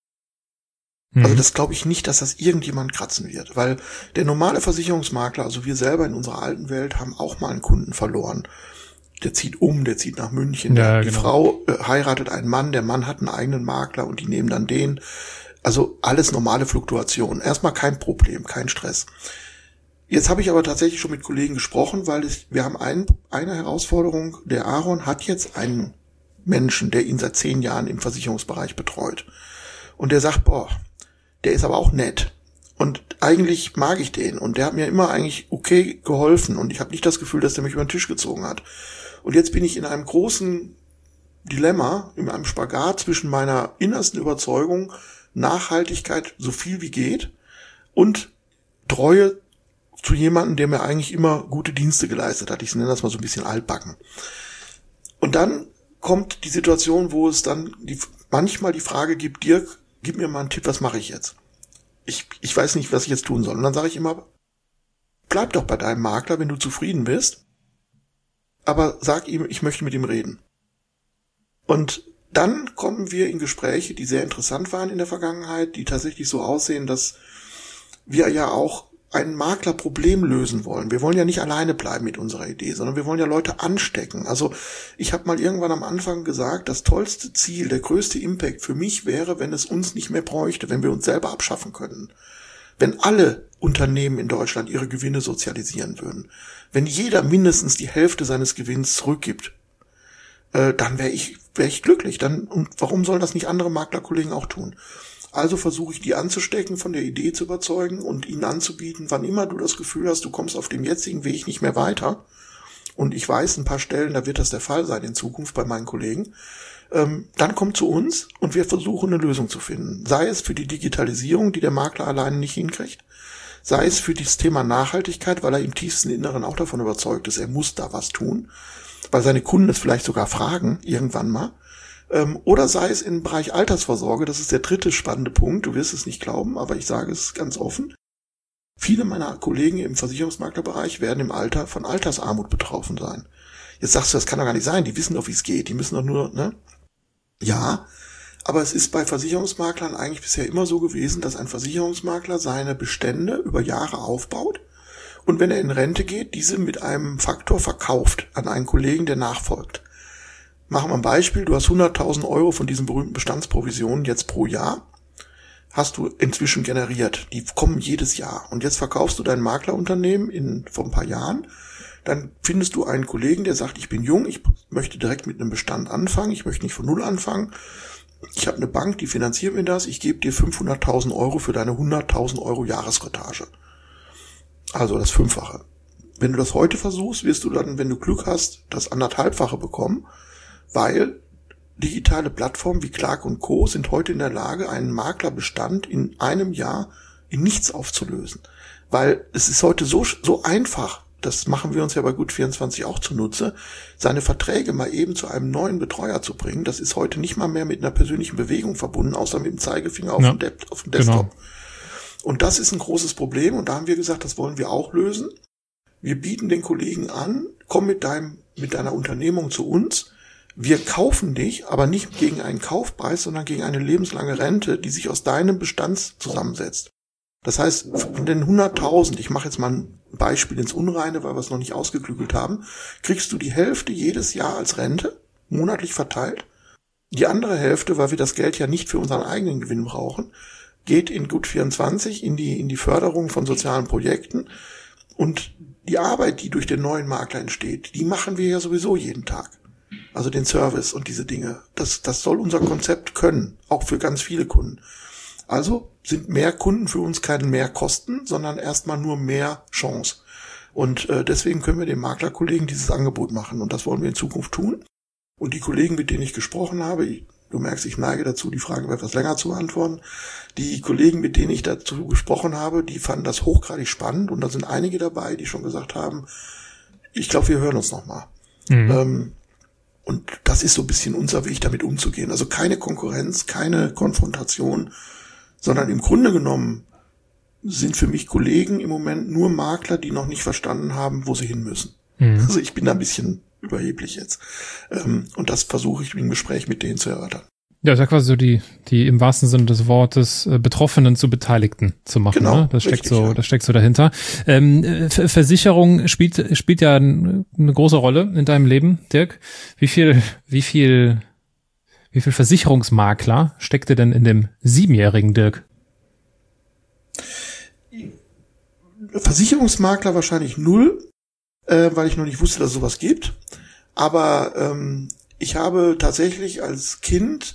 A: Mhm. Also das glaube ich nicht, dass das irgendjemand kratzen wird, weil der normale Versicherungsmakler, also wir selber in unserer alten Welt, haben auch mal einen Kunden verloren. Der zieht um, der zieht nach München, ja, die genau. Frau äh, heiratet einen Mann, der Mann hat einen eigenen Makler und die nehmen dann den. Also alles normale Fluktuation. Erstmal kein Problem, kein Stress. Jetzt habe ich aber tatsächlich schon mit Kollegen gesprochen, weil es, wir haben ein, eine Herausforderung. Der Aaron hat jetzt einen Menschen, der ihn seit zehn Jahren im Versicherungsbereich betreut. Und der sagt, boah, der ist aber auch nett. Und eigentlich mag ich den. Und der hat mir immer eigentlich okay geholfen. Und ich habe nicht das Gefühl, dass der mich über den Tisch gezogen hat. Und jetzt bin ich in einem großen Dilemma, in einem Spagat zwischen meiner innersten Überzeugung, Nachhaltigkeit so viel wie geht und Treue zu jemandem, der mir eigentlich immer gute Dienste geleistet hat. Ich nenne das mal so ein bisschen altbacken. Und dann kommt die Situation, wo es dann die, manchmal die Frage gibt, Dirk, gib mir mal einen Tipp, was mache ich jetzt? Ich, ich weiß nicht, was ich jetzt tun soll. Und dann sage ich immer, bleib doch bei deinem Makler, wenn du zufrieden bist, aber sag ihm, ich möchte mit ihm reden. Und dann kommen wir in Gespräche, die sehr interessant waren in der Vergangenheit, die tatsächlich so aussehen, dass wir ja auch ein Maklerproblem lösen wollen. Wir wollen ja nicht alleine bleiben mit unserer Idee, sondern wir wollen ja Leute anstecken. Also ich habe mal irgendwann am Anfang gesagt, das tollste Ziel, der größte Impact für mich wäre, wenn es uns nicht mehr bräuchte, wenn wir uns selber abschaffen könnten. Wenn alle Unternehmen in Deutschland ihre Gewinne sozialisieren würden. Wenn jeder mindestens die Hälfte seines Gewinns zurückgibt, äh, dann wäre ich, wäre ich glücklich. Dann, und warum sollen das nicht andere Maklerkollegen auch tun? Also versuche ich, die anzustecken, von der Idee zu überzeugen und ihnen anzubieten, wann immer du das Gefühl hast, du kommst auf dem jetzigen Weg nicht mehr weiter. Und ich weiß, ein paar Stellen, da wird das der Fall sein in Zukunft bei meinen Kollegen. Ähm, dann komm zu uns und wir versuchen, eine Lösung zu finden. Sei es für die Digitalisierung, die der Makler alleine nicht hinkriegt. Sei es für das Thema Nachhaltigkeit, weil er im tiefsten Inneren auch davon überzeugt ist, er muss da was tun. Weil seine Kunden es vielleicht sogar fragen, irgendwann mal. Oder sei es im Bereich Altersvorsorge, das ist der dritte spannende Punkt, du wirst es nicht glauben, aber ich sage es ganz offen. Viele meiner Kollegen im Versicherungsmaklerbereich werden im Alter von Altersarmut betroffen sein. Jetzt sagst du, das kann doch gar nicht sein, die wissen doch, wie es geht, die müssen doch nur, ne? Ja, aber es ist bei Versicherungsmaklern eigentlich bisher immer so gewesen, dass ein Versicherungsmakler seine Bestände über Jahre aufbaut und wenn er in Rente geht, diese mit einem Faktor verkauft an einen Kollegen, der nachfolgt. Machen wir ein Beispiel, du hast hunderttausend Euro von diesen berühmten Bestandsprovisionen jetzt pro Jahr hast du inzwischen generiert. Die kommen jedes Jahr. Und jetzt verkaufst du dein Maklerunternehmen in vor ein paar Jahren. Dann findest du einen Kollegen, der sagt, ich bin jung, ich möchte direkt mit einem Bestand anfangen, ich möchte nicht von Null anfangen. Ich habe eine Bank, die finanziert mir das, ich gebe dir fünfhunderttausend Euro für deine hunderttausend Euro Jahrescottage. Also das Fünffache. Wenn du das heute versuchst, wirst du dann, wenn du Glück hast, das anderthalbfache bekommen, weil digitale Plattformen wie Clark und Co. sind heute in der Lage, einen Maklerbestand in einem Jahr in nichts aufzulösen. Weil es ist heute so, so einfach, das machen wir uns ja bei Gut vierundzwanzig auch zunutze, seine Verträge mal eben zu einem neuen Betreuer zu bringen. Das ist heute nicht mal mehr mit einer persönlichen Bewegung verbunden, außer mit dem Zeigefinger auf, ja, dem, De- auf dem Desktop. Genau. Und das ist ein großes Problem und da haben wir gesagt, das wollen wir auch lösen. Wir bieten den Kollegen an, komm mit deinem, mit deiner Unternehmung zu uns. Wir kaufen dich, aber nicht gegen einen Kaufpreis, sondern gegen eine lebenslange Rente, die sich aus deinem Bestand zusammensetzt. Das heißt, von den hunderttausend, ich mache jetzt mal ein Beispiel ins Unreine, weil wir es noch nicht ausgeklügelt haben, kriegst du die Hälfte jedes Jahr als Rente, monatlich verteilt. Die andere Hälfte, weil wir das Geld ja nicht für unseren eigenen Gewinn brauchen, geht in Gut vierundzwanzig in die, in die Förderung von sozialen Projekten. Und die Arbeit, die durch den neuen Makler entsteht, die machen wir ja sowieso jeden Tag. Also den Service und diese Dinge. Das, das soll unser Konzept können, auch für ganz viele Kunden. Also sind mehr Kunden für uns keine mehr Kosten, sondern erstmal nur mehr Chance. Und äh, deswegen können wir den Maklerkollegen dieses Angebot machen. Und das wollen wir in Zukunft tun. Und die Kollegen, mit denen ich gesprochen habe, ich, du merkst, ich neige dazu, die Frage etwas länger zu beantworten. Die Kollegen, mit denen ich dazu gesprochen habe, die fanden das hochgradig spannend. Und da sind einige dabei, die schon gesagt haben, ich glaube, wir hören uns nochmal. Mhm. Ähm, und das ist so ein bisschen unser Weg, damit umzugehen. Also keine Konkurrenz, keine Konfrontation, sondern im Grunde genommen sind für mich Kollegen im Moment nur Makler, die noch nicht verstanden haben, wo sie hin müssen. Mhm. Also ich bin da ein bisschen überheblich jetzt. Ähm, und das versuche ich im Gespräch mit denen zu erörtern.
C: Ja, ist ja quasi so die, die im wahrsten Sinne des Wortes äh, Betroffenen zu Beteiligten zu machen. Genau, ne? Das steckt richtig, so, ja. Das steckt so dahinter. Ähm, Versicherung spielt, spielt ja eine große Rolle in deinem Leben, Dirk. Wie viel, wie viel, wie viel Versicherungsmakler steckte denn in dem siebenjährigen Dirk?
A: Versicherungsmakler wahrscheinlich null, äh, weil ich noch nicht wusste, dass es sowas gibt. Aber ähm, ich habe tatsächlich als Kind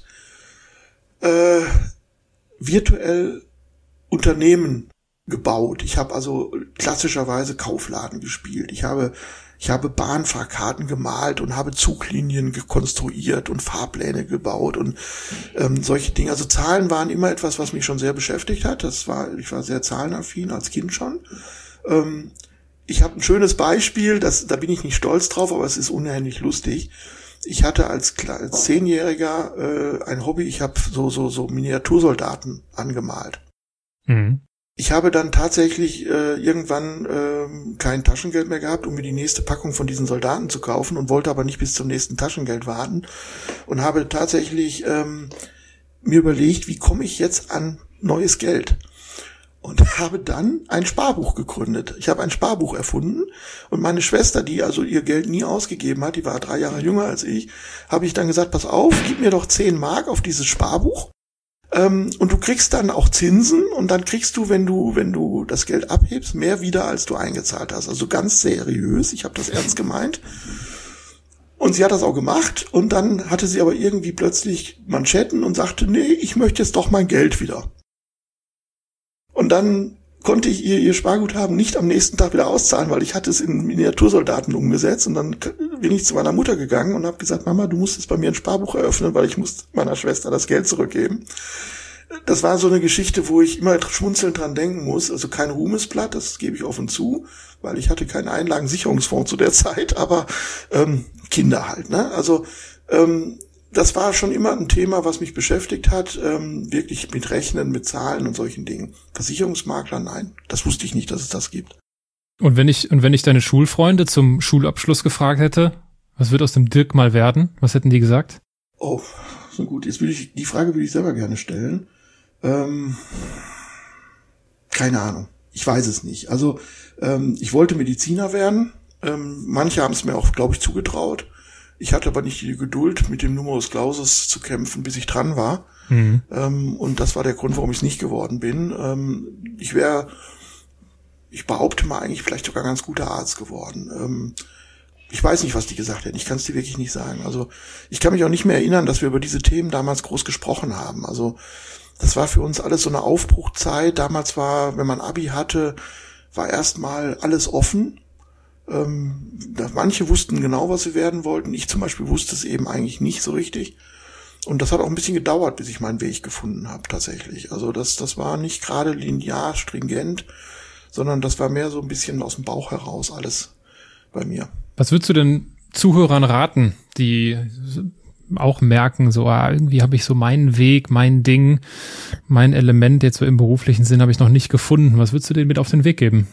A: äh, virtuell Unternehmen gebaut. Ich habe also klassischerweise Kaufladen gespielt. Ich habe ich habe Bahnfahrkarten gemalt und habe Zuglinien gekonstruiert und Fahrpläne gebaut und ähm, solche Dinge. Also Zahlen waren immer etwas, was mich schon sehr beschäftigt hat. Das war, ich war sehr zahlenaffin als Kind schon. Ähm, ich habe ein schönes Beispiel, das, da bin ich nicht stolz drauf, aber es ist unheimlich lustig. Ich hatte als, als Zehnjähriger äh, ein Hobby, ich habe so so so Miniatursoldaten angemalt. Mhm. Ich habe dann tatsächlich äh, irgendwann äh, kein Taschengeld mehr gehabt, um mir die nächste Packung von diesen Soldaten zu kaufen und wollte aber nicht bis zum nächsten Taschengeld warten und habe tatsächlich ähm, mir überlegt, wie komme ich jetzt an neues Geld? Und habe dann ein Sparbuch gegründet. Ich habe ein Sparbuch erfunden und meine Schwester, die also ihr Geld nie ausgegeben hat, die war drei Jahre jünger als ich, habe ich dann gesagt, pass auf, gib mir doch zehn Mark auf dieses Sparbuch ähm, und du kriegst dann auch Zinsen und dann kriegst du, wenn du wenn du das Geld abhebst, mehr wieder, als du eingezahlt hast. Also ganz seriös, ich habe das ernst gemeint. Und sie hat das auch gemacht und dann hatte sie aber irgendwie plötzlich Manschetten und sagte, nee, ich möchte jetzt doch mein Geld wieder. Und dann konnte ich ihr ihr Sparguthaben nicht am nächsten Tag wieder auszahlen, weil ich hatte es in Miniatursoldaten umgesetzt. Und dann bin ich zu meiner Mutter gegangen und habe gesagt, Mama, du musst jetzt bei mir ein Sparbuch eröffnen, weil ich muss meiner Schwester das Geld zurückgeben. Das war so eine Geschichte, wo ich immer schmunzelnd dran denken muss. Also kein Ruhmesblatt, das gebe ich offen zu, weil ich hatte keinen Einlagensicherungsfonds zu der Zeit, aber ähm, Kinder halt, ne? Also ähm, das war schon immer ein Thema, was mich beschäftigt hat, ähm, wirklich mit Rechnen, mit Zahlen und solchen Dingen. Versicherungsmakler, nein, das wusste ich nicht, dass es das gibt.
C: Und wenn ich und wenn ich deine Schulfreunde zum Schulabschluss gefragt hätte, was wird aus dem Dirk mal werden? Was hätten die gesagt?
A: Oh, so gut. Jetzt würde ich die Frage würde ich selber gerne stellen. Ähm, keine Ahnung. Ich weiß es nicht. Also ähm, ich wollte Mediziner werden. Ähm, manche haben es mir auch, glaube ich, zugetraut. Ich hatte aber nicht die Geduld, mit dem Numerus Clausus zu kämpfen, bis ich dran war.
C: Mhm.
A: Ähm, und das war der Grund, warum ich es nicht geworden bin. Ähm, ich wäre, ich behaupte mal, eigentlich vielleicht sogar ganz guter Arzt geworden. Ähm, ich weiß nicht, was die gesagt hätten. Ich kann es dir wirklich nicht sagen. Also ich kann mich auch nicht mehr erinnern, dass wir über diese Themen damals groß gesprochen haben. Also das war für uns alles so eine Aufbruchzeit. Damals war, wenn man Abi hatte, war erstmal alles offen. Ähm, manche wussten genau, was sie werden wollten. Ich zum Beispiel wusste es eben eigentlich nicht so richtig. Und das hat auch ein bisschen gedauert, bis ich meinen Weg gefunden habe, tatsächlich. Also das, das war nicht gerade linear, stringent, sondern das war mehr so ein bisschen aus dem Bauch heraus alles bei mir.
C: Was würdest du denn Zuhörern raten, die auch merken, so ah, irgendwie habe ich so meinen Weg, mein Ding, mein Element jetzt so im beruflichen Sinn habe ich noch nicht gefunden. Was würdest du denen mit auf den Weg geben?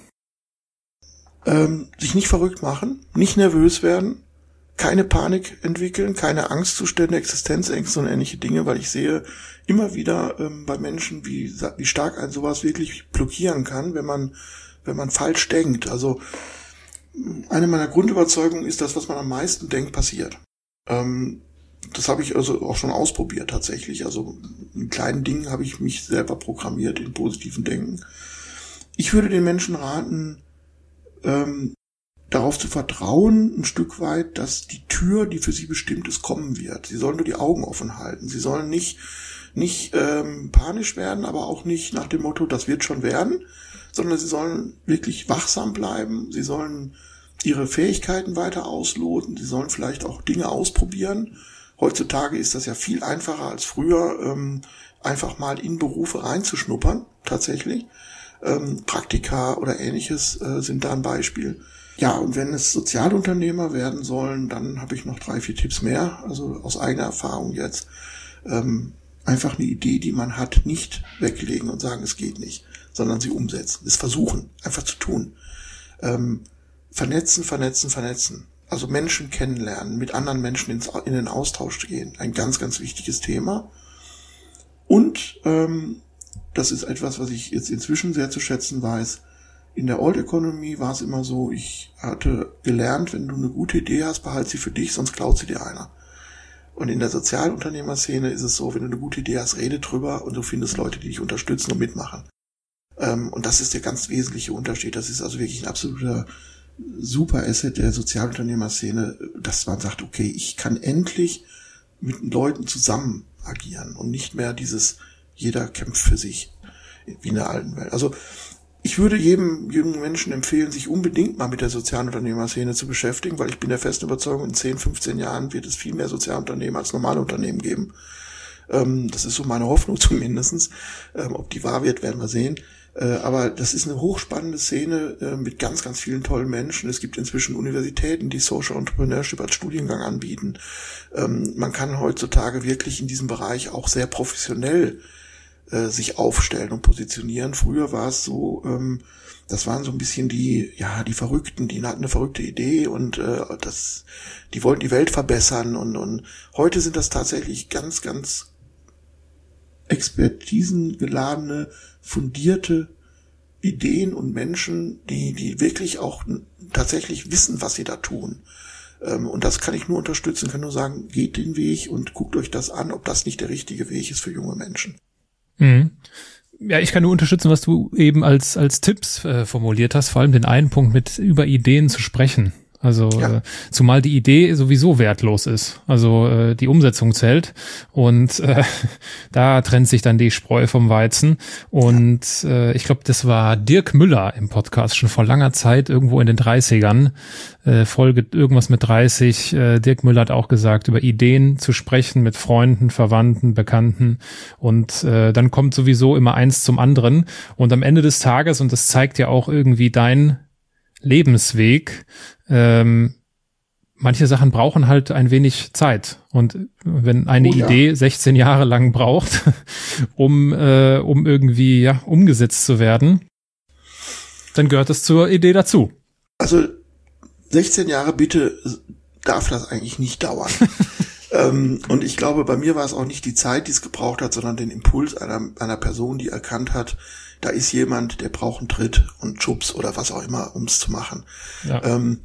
A: Ähm, sich nicht verrückt machen, nicht nervös werden, keine Panik entwickeln, keine Angstzustände, Existenzängste und ähnliche Dinge, weil ich sehe immer wieder ähm, bei Menschen, wie, wie stark ein sowas wirklich blockieren kann, wenn man, wenn man falsch denkt. Also eine meiner Grundüberzeugungen ist, dass was man am meisten denkt, passiert. Ähm, das habe ich also auch schon ausprobiert tatsächlich. Also in kleinen Dingen habe ich mich selber programmiert in positiven Denken. Ich würde den Menschen raten, ähm, darauf zu vertrauen, ein Stück weit, dass die Tür, die für sie bestimmt ist, kommen wird. Sie sollen nur die Augen offen halten. Sie sollen nicht, nicht ähm, panisch werden, aber auch nicht nach dem Motto, das wird schon werden, sondern sie sollen wirklich wachsam bleiben. Sie sollen ihre Fähigkeiten weiter ausloten. Sie sollen vielleicht auch Dinge ausprobieren. Heutzutage ist das ja viel einfacher als früher, ähm, einfach mal in Berufe reinzuschnuppern, tatsächlich. Ähm, Praktika oder ähnliches äh, sind da ein Beispiel. Ja, und wenn es Sozialunternehmer werden sollen, dann habe ich noch drei, vier Tipps mehr, also aus eigener Erfahrung jetzt. Ähm, einfach eine Idee, die man hat, nicht weglegen und sagen, es geht nicht, sondern sie umsetzen, es versuchen, einfach zu tun. Ähm, vernetzen, vernetzen, vernetzen. Also Menschen kennenlernen, mit anderen Menschen ins, in den Austausch gehen. Ein ganz, ganz wichtiges Thema. Und ähm, das ist etwas, was ich jetzt inzwischen sehr zu schätzen weiß. In der Old Economy war es immer so, ich hatte gelernt, wenn du eine gute Idee hast, behalte sie für dich, sonst klaut sie dir einer. Und in der Sozialunternehmerszene ist es so, wenn du eine gute Idee hast, rede drüber und du findest Leute, die dich unterstützen und mitmachen. Ähm, und das ist der ganz wesentliche Unterschied. Das ist also wirklich ein absoluter super Asset der Sozialunternehmerszene, dass man sagt, okay, ich kann endlich mit Leuten zusammen agieren und nicht mehr dieses, jeder kämpft für sich, wie in der alten Welt. Also ich würde jedem jungen Menschen empfehlen, sich unbedingt mal mit der Sozialunternehmerszene zu beschäftigen, weil ich bin der festen Überzeugung, in zehn, fünfzehn Jahren wird es viel mehr Sozialunternehmen als normale Unternehmen geben. Ähm, das ist so meine Hoffnung zumindestens. Ähm, ob die wahr wird, werden wir sehen. Äh, aber das ist eine hochspannende Szene äh, mit ganz, ganz vielen tollen Menschen. Es gibt inzwischen Universitäten, die Social Entrepreneurship als Studiengang anbieten. Ähm, man kann heutzutage wirklich in diesem Bereich auch sehr professionell äh, sich aufstellen und positionieren. Früher war es so, ähm, das waren so ein bisschen die, ja, die Verrückten, die hatten eine verrückte Idee und äh, das, die wollten die Welt verbessern und, und heute sind das tatsächlich ganz, ganz expertisengeladene, fundierte Ideen und Menschen, die, die wirklich auch tatsächlich wissen, was sie da tun. Ähm, und das kann ich nur unterstützen, kann nur sagen, geht den Weg und guckt euch das an, ob das nicht der richtige Weg ist für junge Menschen.
C: Mhm. Ja, ich kann nur unterstützen, was du eben als als Tipps äh, formuliert hast, vor allem den einen Punkt mit über Ideen zu sprechen. Also ja. äh, zumal die Idee sowieso wertlos ist. Also äh, die Umsetzung zählt und äh, da trennt sich dann die Spreu vom Weizen. Und äh, ich glaube, das war Dirk Müller im Podcast schon vor langer Zeit, irgendwo in den dreißigern, äh, Folge irgendwas mit dreißig. Äh, Dirk Müller hat auch gesagt, über Ideen zu sprechen mit Freunden, Verwandten, Bekannten. Und äh, dann kommt sowieso immer eins zum anderen. Und am Ende des Tages, und das zeigt ja auch irgendwie dein Lebensweg, ähm, manche Sachen brauchen halt ein wenig Zeit. Und wenn eine oh, ja. Idee sechzehn Jahre lang braucht, um äh, um irgendwie ja umgesetzt zu werden, dann gehört es zur Idee dazu.
A: Also sechzehn Jahre bitte darf das eigentlich nicht dauern. ähm, und ich glaube, bei mir war es auch nicht die Zeit, die es gebraucht hat, sondern den Impuls einer, einer Person, die erkannt hat, da ist jemand, der braucht einen Tritt und Schubs oder was auch immer, um es zu machen. Ja. Ähm,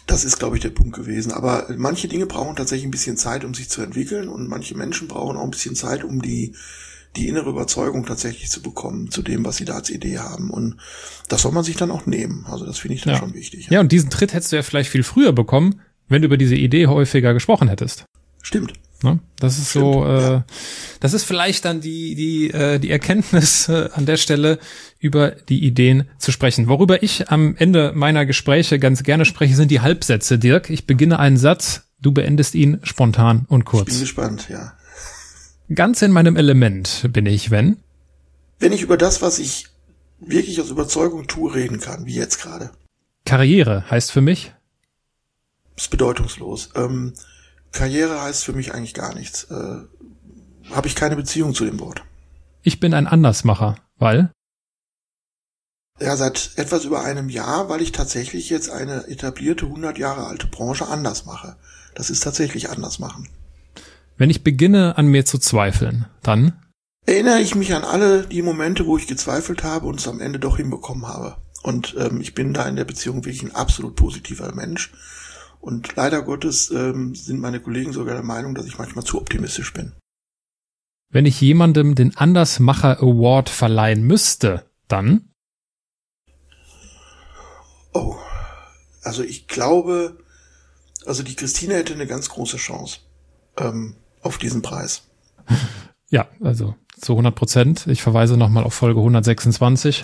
A: Das ist, glaube ich, der Punkt gewesen. Aber manche Dinge brauchen tatsächlich ein bisschen Zeit, um sich zu entwickeln, und manche Menschen brauchen auch ein bisschen Zeit, um die die innere Überzeugung tatsächlich zu bekommen zu dem, was sie da als Idee haben. Und das soll man sich dann auch nehmen. Also das finde ich dann
C: ja.
A: schon wichtig.
C: Ja, und diesen Tritt hättest du ja vielleicht viel früher bekommen, wenn du über diese Idee häufiger gesprochen hättest.
A: Stimmt.
C: Ne? Das ist
A: Stimmt,
C: so, äh,
A: ja.
C: das ist vielleicht dann die die äh, die Erkenntnis äh, an der Stelle, über die Ideen zu sprechen. Worüber ich am Ende meiner Gespräche ganz gerne spreche, sind die Halbsätze, Dirk. Ich beginne einen Satz, du beendest ihn spontan und kurz.
A: Ich bin gespannt, ja.
C: Ganz in meinem Element bin ich, wenn?
A: Wenn ich über das, was ich wirklich aus Überzeugung tue, reden kann, wie jetzt gerade.
C: Karriere heißt für mich?
A: Ist bedeutungslos. Ähm, Karriere heißt für mich eigentlich gar nichts. Äh, habe ich keine Beziehung zu dem Wort.
C: Ich bin ein Andersmacher, weil?
A: Ja, seit etwas über einem Jahr, weil ich tatsächlich jetzt eine etablierte, hundert Jahre alte Branche anders mache. Das ist tatsächlich anders machen.
C: Wenn ich beginne, an mir zu zweifeln, dann?
A: Erinnere ich mich an alle die Momente, wo ich gezweifelt habe und es am Ende doch hinbekommen habe. Und ähm, ich bin da in der Beziehung wirklich ein absolut positiver Mensch. Und leider Gottes ähm, sind meine Kollegen sogar der Meinung, dass ich manchmal zu optimistisch bin.
C: Wenn ich jemandem den Andersmacher Award verleihen müsste, dann?
A: Oh, also ich glaube, also die Christine hätte eine ganz große Chance ähm, auf diesen Preis.
C: Ja, also zu hundert Prozent. Ich verweise nochmal auf Folge hundertsechsundzwanzig.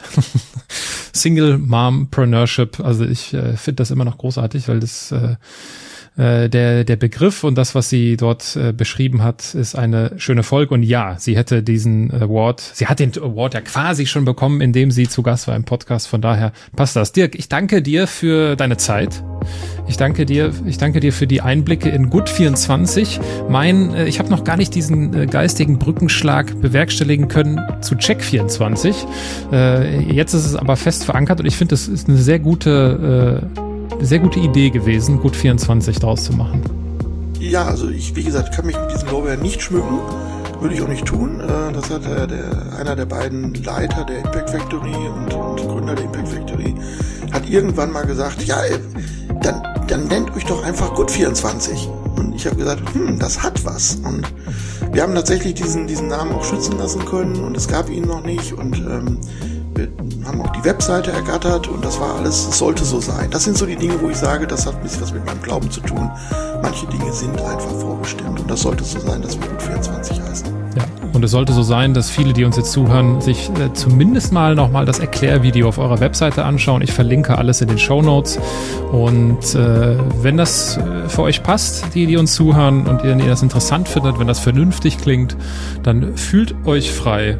C: Single Mompreneurship. Also ich äh, finde das immer noch großartig, weil das äh, äh, der der Begriff und das, was sie dort äh, beschrieben hat, ist eine schöne Folge. Und ja, sie hätte diesen Award, sie hat den Award ja quasi schon bekommen, indem sie zu Gast war im Podcast. Von daher passt das. Dirk, ich danke dir für deine Zeit. Ich danke dir, ich danke dir für die Einblicke in Gut vierundzwanzig. Mein, äh, ich habe noch gar nicht diesen äh, geistigen Brückenschlag bewerkstelligen können zu Check vierundzwanzig. Äh, jetzt ist es aber fest verankert und ich finde, das ist eine sehr gute, äh, sehr gute Idee gewesen, Gut vierundzwanzig draus zu machen.
A: Ja, also ich, wie gesagt, kann mich mit diesen Lorbeeren nicht schmücken. Würde ich auch nicht tun. Äh, das hat der, der, einer der beiden Leiter der Impact Factory und, und Gründer der Impact Factory hat irgendwann mal gesagt, ja, ey, dann, dann nennt euch doch einfach Gut vierundzwanzig. Und ich habe gesagt, hm, das hat was. Und wir haben tatsächlich diesen, diesen Namen auch schützen lassen können und es gab ihn noch nicht. Und ähm, wir haben auch die Webseite ergattert und das war alles, es sollte so sein. Das sind so die Dinge, wo ich sage, das hat ein bisschen was mit meinem Glauben zu tun. Manche Dinge sind einfach vorbestimmt und das sollte so sein, dass wir Gut vierundzwanzig heißen.
C: Ja, und es sollte so sein, dass viele, die uns jetzt zuhören, sich äh, zumindest mal nochmal das Erklärvideo auf eurer Webseite anschauen. Ich verlinke alles in den Shownotes. Und äh, wenn das äh, für euch passt, die, die uns zuhören und ihr, ihr das interessant findet, wenn das vernünftig klingt, dann fühlt euch frei,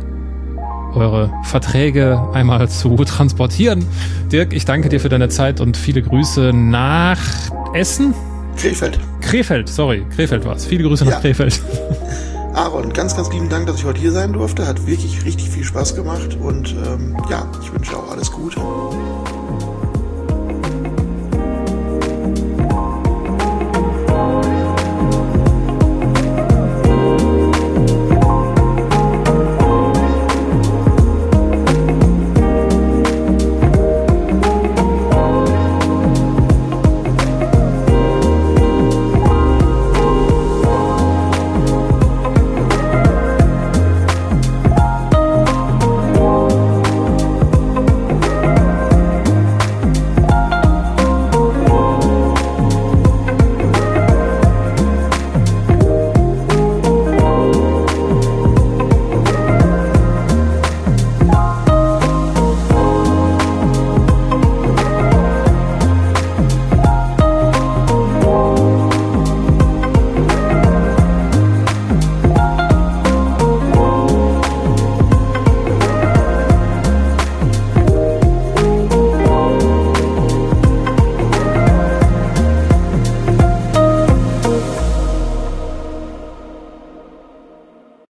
C: eure Verträge einmal zu transportieren. Dirk, ich danke dir für deine Zeit und viele Grüße nach Essen?
A: Krefeld.
C: Krefeld, sorry, Krefeld war's. Viele Grüße nach
A: Ja.
C: Krefeld.
A: Aaron, ganz, ganz lieben Dank, dass ich heute hier sein durfte. Hat wirklich richtig viel Spaß gemacht und ähm, ja, ich wünsche auch alles Gute.